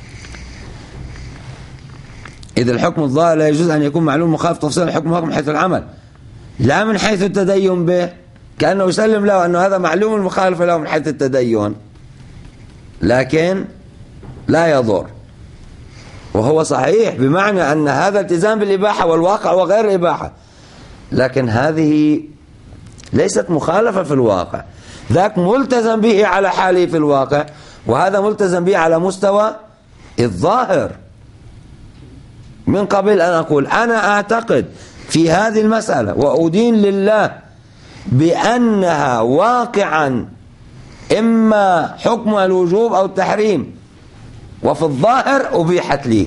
إذا الحكم الظاهر لا يجوز أن يكون معلوم مخالف تفصيل الحكم الواقع من حيث العمل، لا من حيث التدين به، كأنه يسلم له أنه هذا معلوم المخالفة له من حيث التدين، لكن لا يضر. وهو صحيح بمعنى أن هذا التزام بالإباحة والواقع وغير الإباحة، لكن هذه ليست مخالفة في الواقع، ذاك ملتزم به على حاله في الواقع، وهذا ملتزم به على مستوى الظاهر. من قبل أن أقول أنا أعتقد في هذه المسألة وأدين لله بأنها واقعا إما حكم الوجوب أو التحريم، وفي الظاهر أبيحت لي،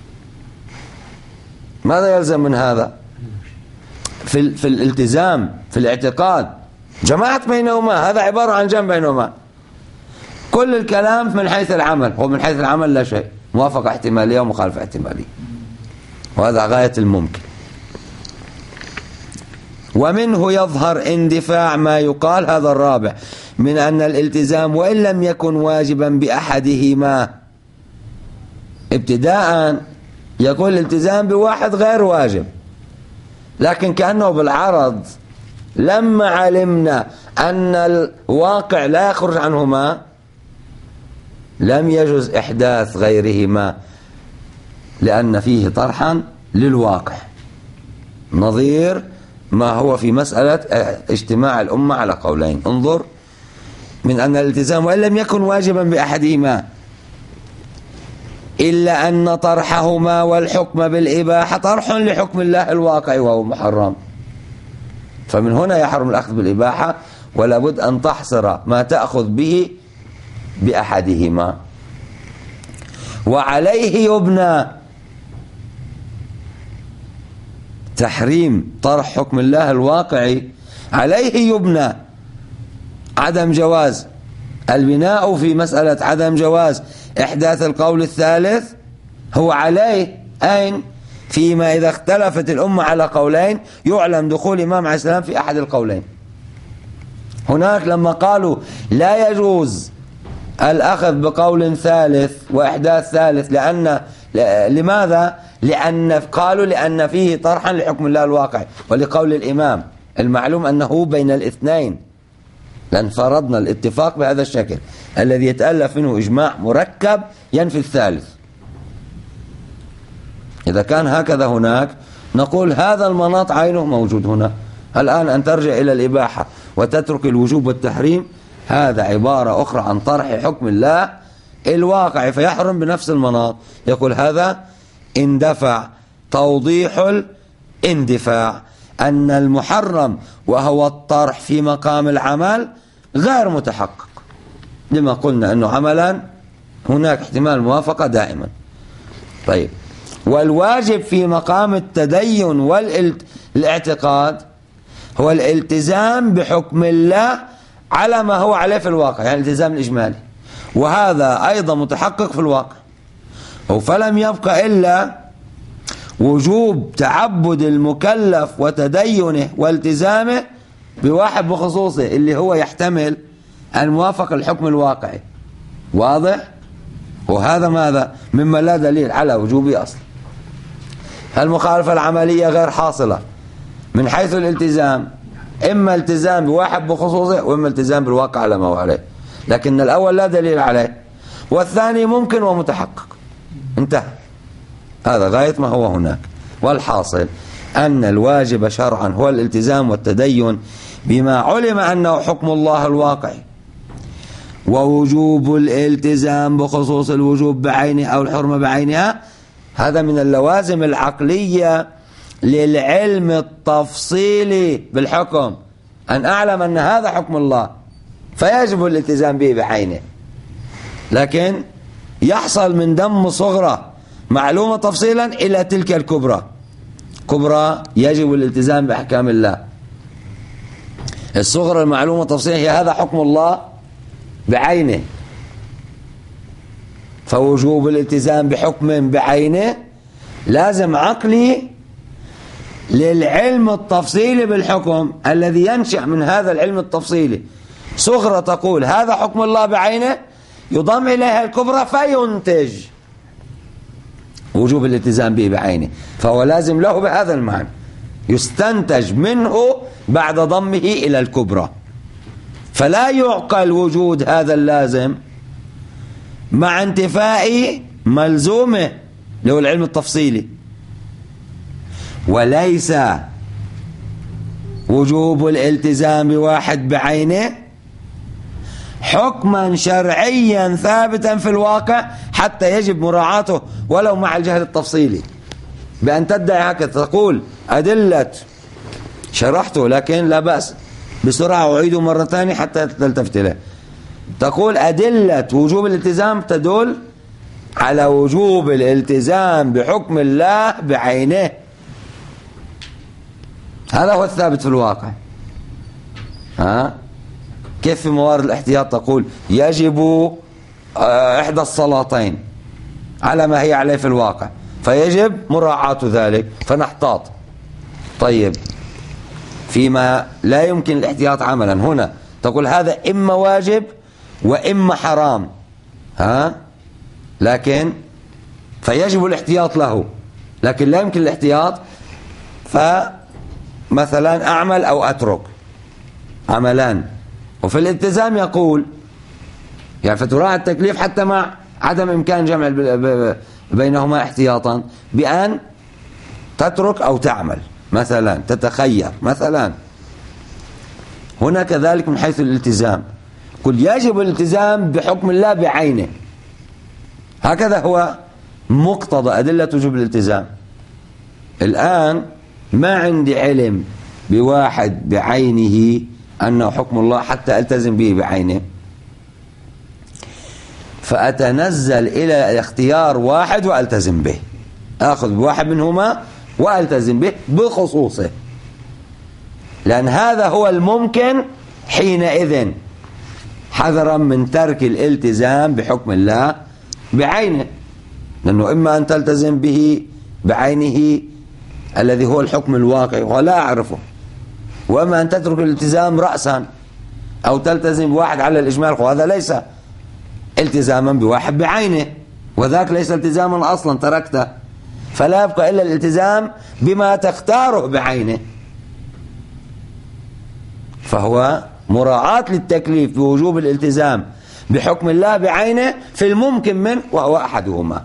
ماذا يلزم من هذا؟ في, في الالتزام في الاعتقاد جماعة بينهما، هذا عبارة عن جمع بينهما. كل الكلام من حيث العمل، هو من حيث العمل لا شيء، موافقة احتمالية ومخالفة احتمالية، وهذا غاية الممكن. ومنه يظهر اندفاع ما يقال هذا الرابع من أن الالتزام وإن لم يكن واجبا بأحدهما، ابتداء يقول الالتزام بواحد غير واجب، لكن كأنه بالعرض لما علمنا أن الواقع لا يخرج عنهما لم يجوز إحداث غيرهما، لأن فيه طرحا للواقع، نظير ما هو في مسألة اجتماع الأمة على قولين. انظر، من أن الالتزام وإن لم يكن واجبا بأحدهما إلا أن طرحهما والحكم بالإباحة طرح لحكم الله الواقع وهو محرم، فمن هنا يحرم الأخذ بالإباحة، ولا بد أن تحصر ما تأخذ به بأحدهما. وعليه يبنى تحريم طرح حكم الله الواقعي، عليه يبنى عدم جواز البناء في مسألة عدم جواز إحداث القول الثالث، هو عليه أين؟ فيما إذا اختلفت الأمة على قولين يعلم دخول الإمام عليه السلام في أحد القولين. هناك لما قالوا لا يجوز الأخذ بقول ثالث وإحداث ثالث، لأن لماذا؟ لأن قالوا لأن فيه طرحا لحكم الله الواقع، ولقول الإمام المعلوم أنه بين الاثنين، لأن فرضنا الاتفاق بهذا الشكل الذي يتألف منه إجماع مركب ينفي الثالث. إذا كان هكذا هناك نقول هذا المناط عينه موجود هنا. الآن أن ترجع إلى الإباحة وتترك الوجوب والتحريم، هذا عبارة أخرى عن طرح حكم الله الواقع فيحرم بنفس المناط. يقول هذا اندفع، توضيح الاندفاع أن المحرم وهو الطرح في مقام العمل غير متحقق، لما قلنا أنه عملا هناك احتمال الموافقة دائما. طيب، والواجب في مقام التدين والاعتقاد هو الالتزام بحكم الله على ما هو عليه في الواقع، يعني الالتزام الإجمالي، وهذا أيضا متحقق في الواقع. فلم يبقى إلا وجوب تعبد المكلف وتدينه والتزامه بواحد بخصوصه اللي هو يحتمل الموافق الحكم الواقعي. واضح؟ وهذا ماذا؟ مما لا دليل على وجوبه أصلا. المخالفة العملية غير حاصلة من حيث الالتزام، إما التزام بواحد بخصوصه وإما التزام بالواقع على ما هو عليه، لكن الأول لا دليل عليه، والثاني ممكن ومتحقق. انتهى، هذا غاية ما هو هناك. والحاصل أن الواجب شرعا هو الالتزام والتدين بما علم أنه حكم الله الواقعي، ووجوب الالتزام بخصوص الوجوب بعينه أو الحرمة بعينها هذا من اللوازم العقلية للعلم التفصيلي بالحكم، أن أعلم أن هذا حكم الله فيجب الالتزام به بعينه. لكن يحصل من دم صغرى معلومة تفصيلا إلى تلك الكبرى، كبرى يجب الالتزام بأحكام الله، الصغرى المعلومة تفصيلا هي هذا حكم الله بعينه، فوجوب الالتزام بحكم بعينه لازم عقلي للعلم التفصيلي بالحكم الذي ينشأ من هذا العلم التفصيلي. صغرى تقول هذا حكم الله بعينه، يضم إليها الكبرى فينتج وجوب الالتزام به بعينه، فهو لازم له بهذا المعنى، يستنتج منه بعد ضمه إلى الكبرى. فلا يعقل وجود هذا اللازم مع انتفاء ملزومه اللي هو العلم التفصيلي. وليس وجوب الالتزام بواحد بعينه حكما شرعيا ثابتا في الواقع حتى يجب مراعاته ولو مع الجهل التفصيلي. بأن تدعي هكذا تقول أدلة شرحته لكن لا بأس بسرعة أعيده مرة ثانية حتى تلتفت له. تقول أدلة وجوب الالتزام تدل على وجوب الالتزام بحكم الله بعينه، هذا هو الثابت في الواقع. ها كيف في موارد الاحتياط تقول يجب إحدى الصلاتين على ما هي عليه في الواقع، فيجب مراعاة ذلك فنحتاط. طيب فيما لا يمكن الاحتياط عملا هنا تقول هذا إما واجب وإما حرام، ها لكن فيجب الاحتياط له، لكن لا يمكن الاحتياط، فمثلا أعمل أو أترك عملان. وفي الالتزام يقول يعني فتراعي التكليف حتى مع عدم إمكان جمع بينهما احتياطا بأن تترك أو تعمل مثلا، تتخير مثلا. هنا كذلك من حيث الالتزام قل يجب الالتزام بحكم الله بعينه، هكذا هو مقتضى أدلة وجوب الالتزام. الآن ما عندي علم بواحد بعينه أنه حكم الله حتى ألتزم به بعينه، فأتنزل إلى اختيار واحد وألتزم به، أخذ بواحد منهما وألتزم به بخصوصه، لأن هذا هو الممكن حينئذ حذرا من ترك الالتزام بحكم الله بعينه، لأنه إما أن تلتزم به بعينه الذي هو الحكم الواقعي ولا أعرفه، وإما أن تترك الالتزام رأسا أو تلتزم بواحد على الإجمال، وهذا ليس التزاما بواحد بعينه، وذاك ليس التزاما أصلا تركته، فلا يبقى إلا الالتزام بما تختاره بعينه. فهو مراعاة للتكليف بوجوب الالتزام بحكم الله بعينه في الممكن منه وهو أحدهما.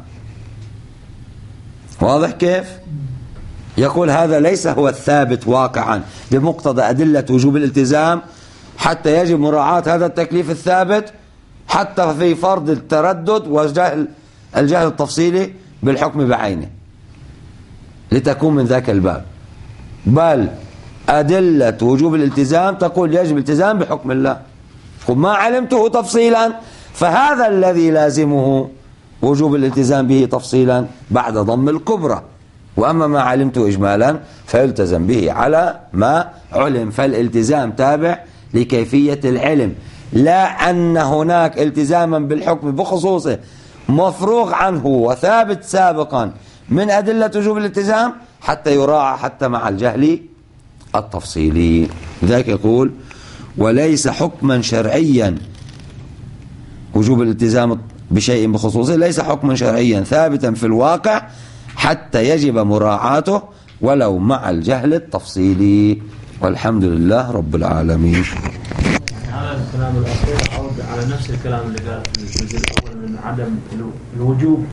واضح كيف؟ يقول هذا ليس هو الثابت واقعا بمقتضى أدلة وجوب الالتزام حتى يجب مراعاة هذا التكليف الثابت حتى في فرض التردد وجهل الجهل التفصيلي بالحكم بعينه لتكون من ذاك الباب، بل أدلة وجوب الالتزام تقول يجب الالتزام بحكم الله، ما علمته تفصيلا فهذا الذي لازمه وجوب الالتزام به تفصيلا بعد ضم الكبرى، وأما ما علمته إجمالا فيلتزم به على ما علم. فالالتزام تابع لكيفية العلم، لا أن هناك التزاما بالحكم بخصوصه مفروغ عنه وثابت سابقا من أدلة وجوب الالتزام حتى يراعى حتى مع الجهل التفصيلي. لذلك يقول وليس حكما شرعيا وجوب الالتزام بشيء بخصوصه، ليس حكما شرعيا ثابتا في الواقع حتى يجب مراعاته ولو مع الجهل التفصيلي. والحمد لله رب العالمين. هذا الكلام الأخير عود على نفس الكلام اللي قال في الجزء الأول من عدم الوجوب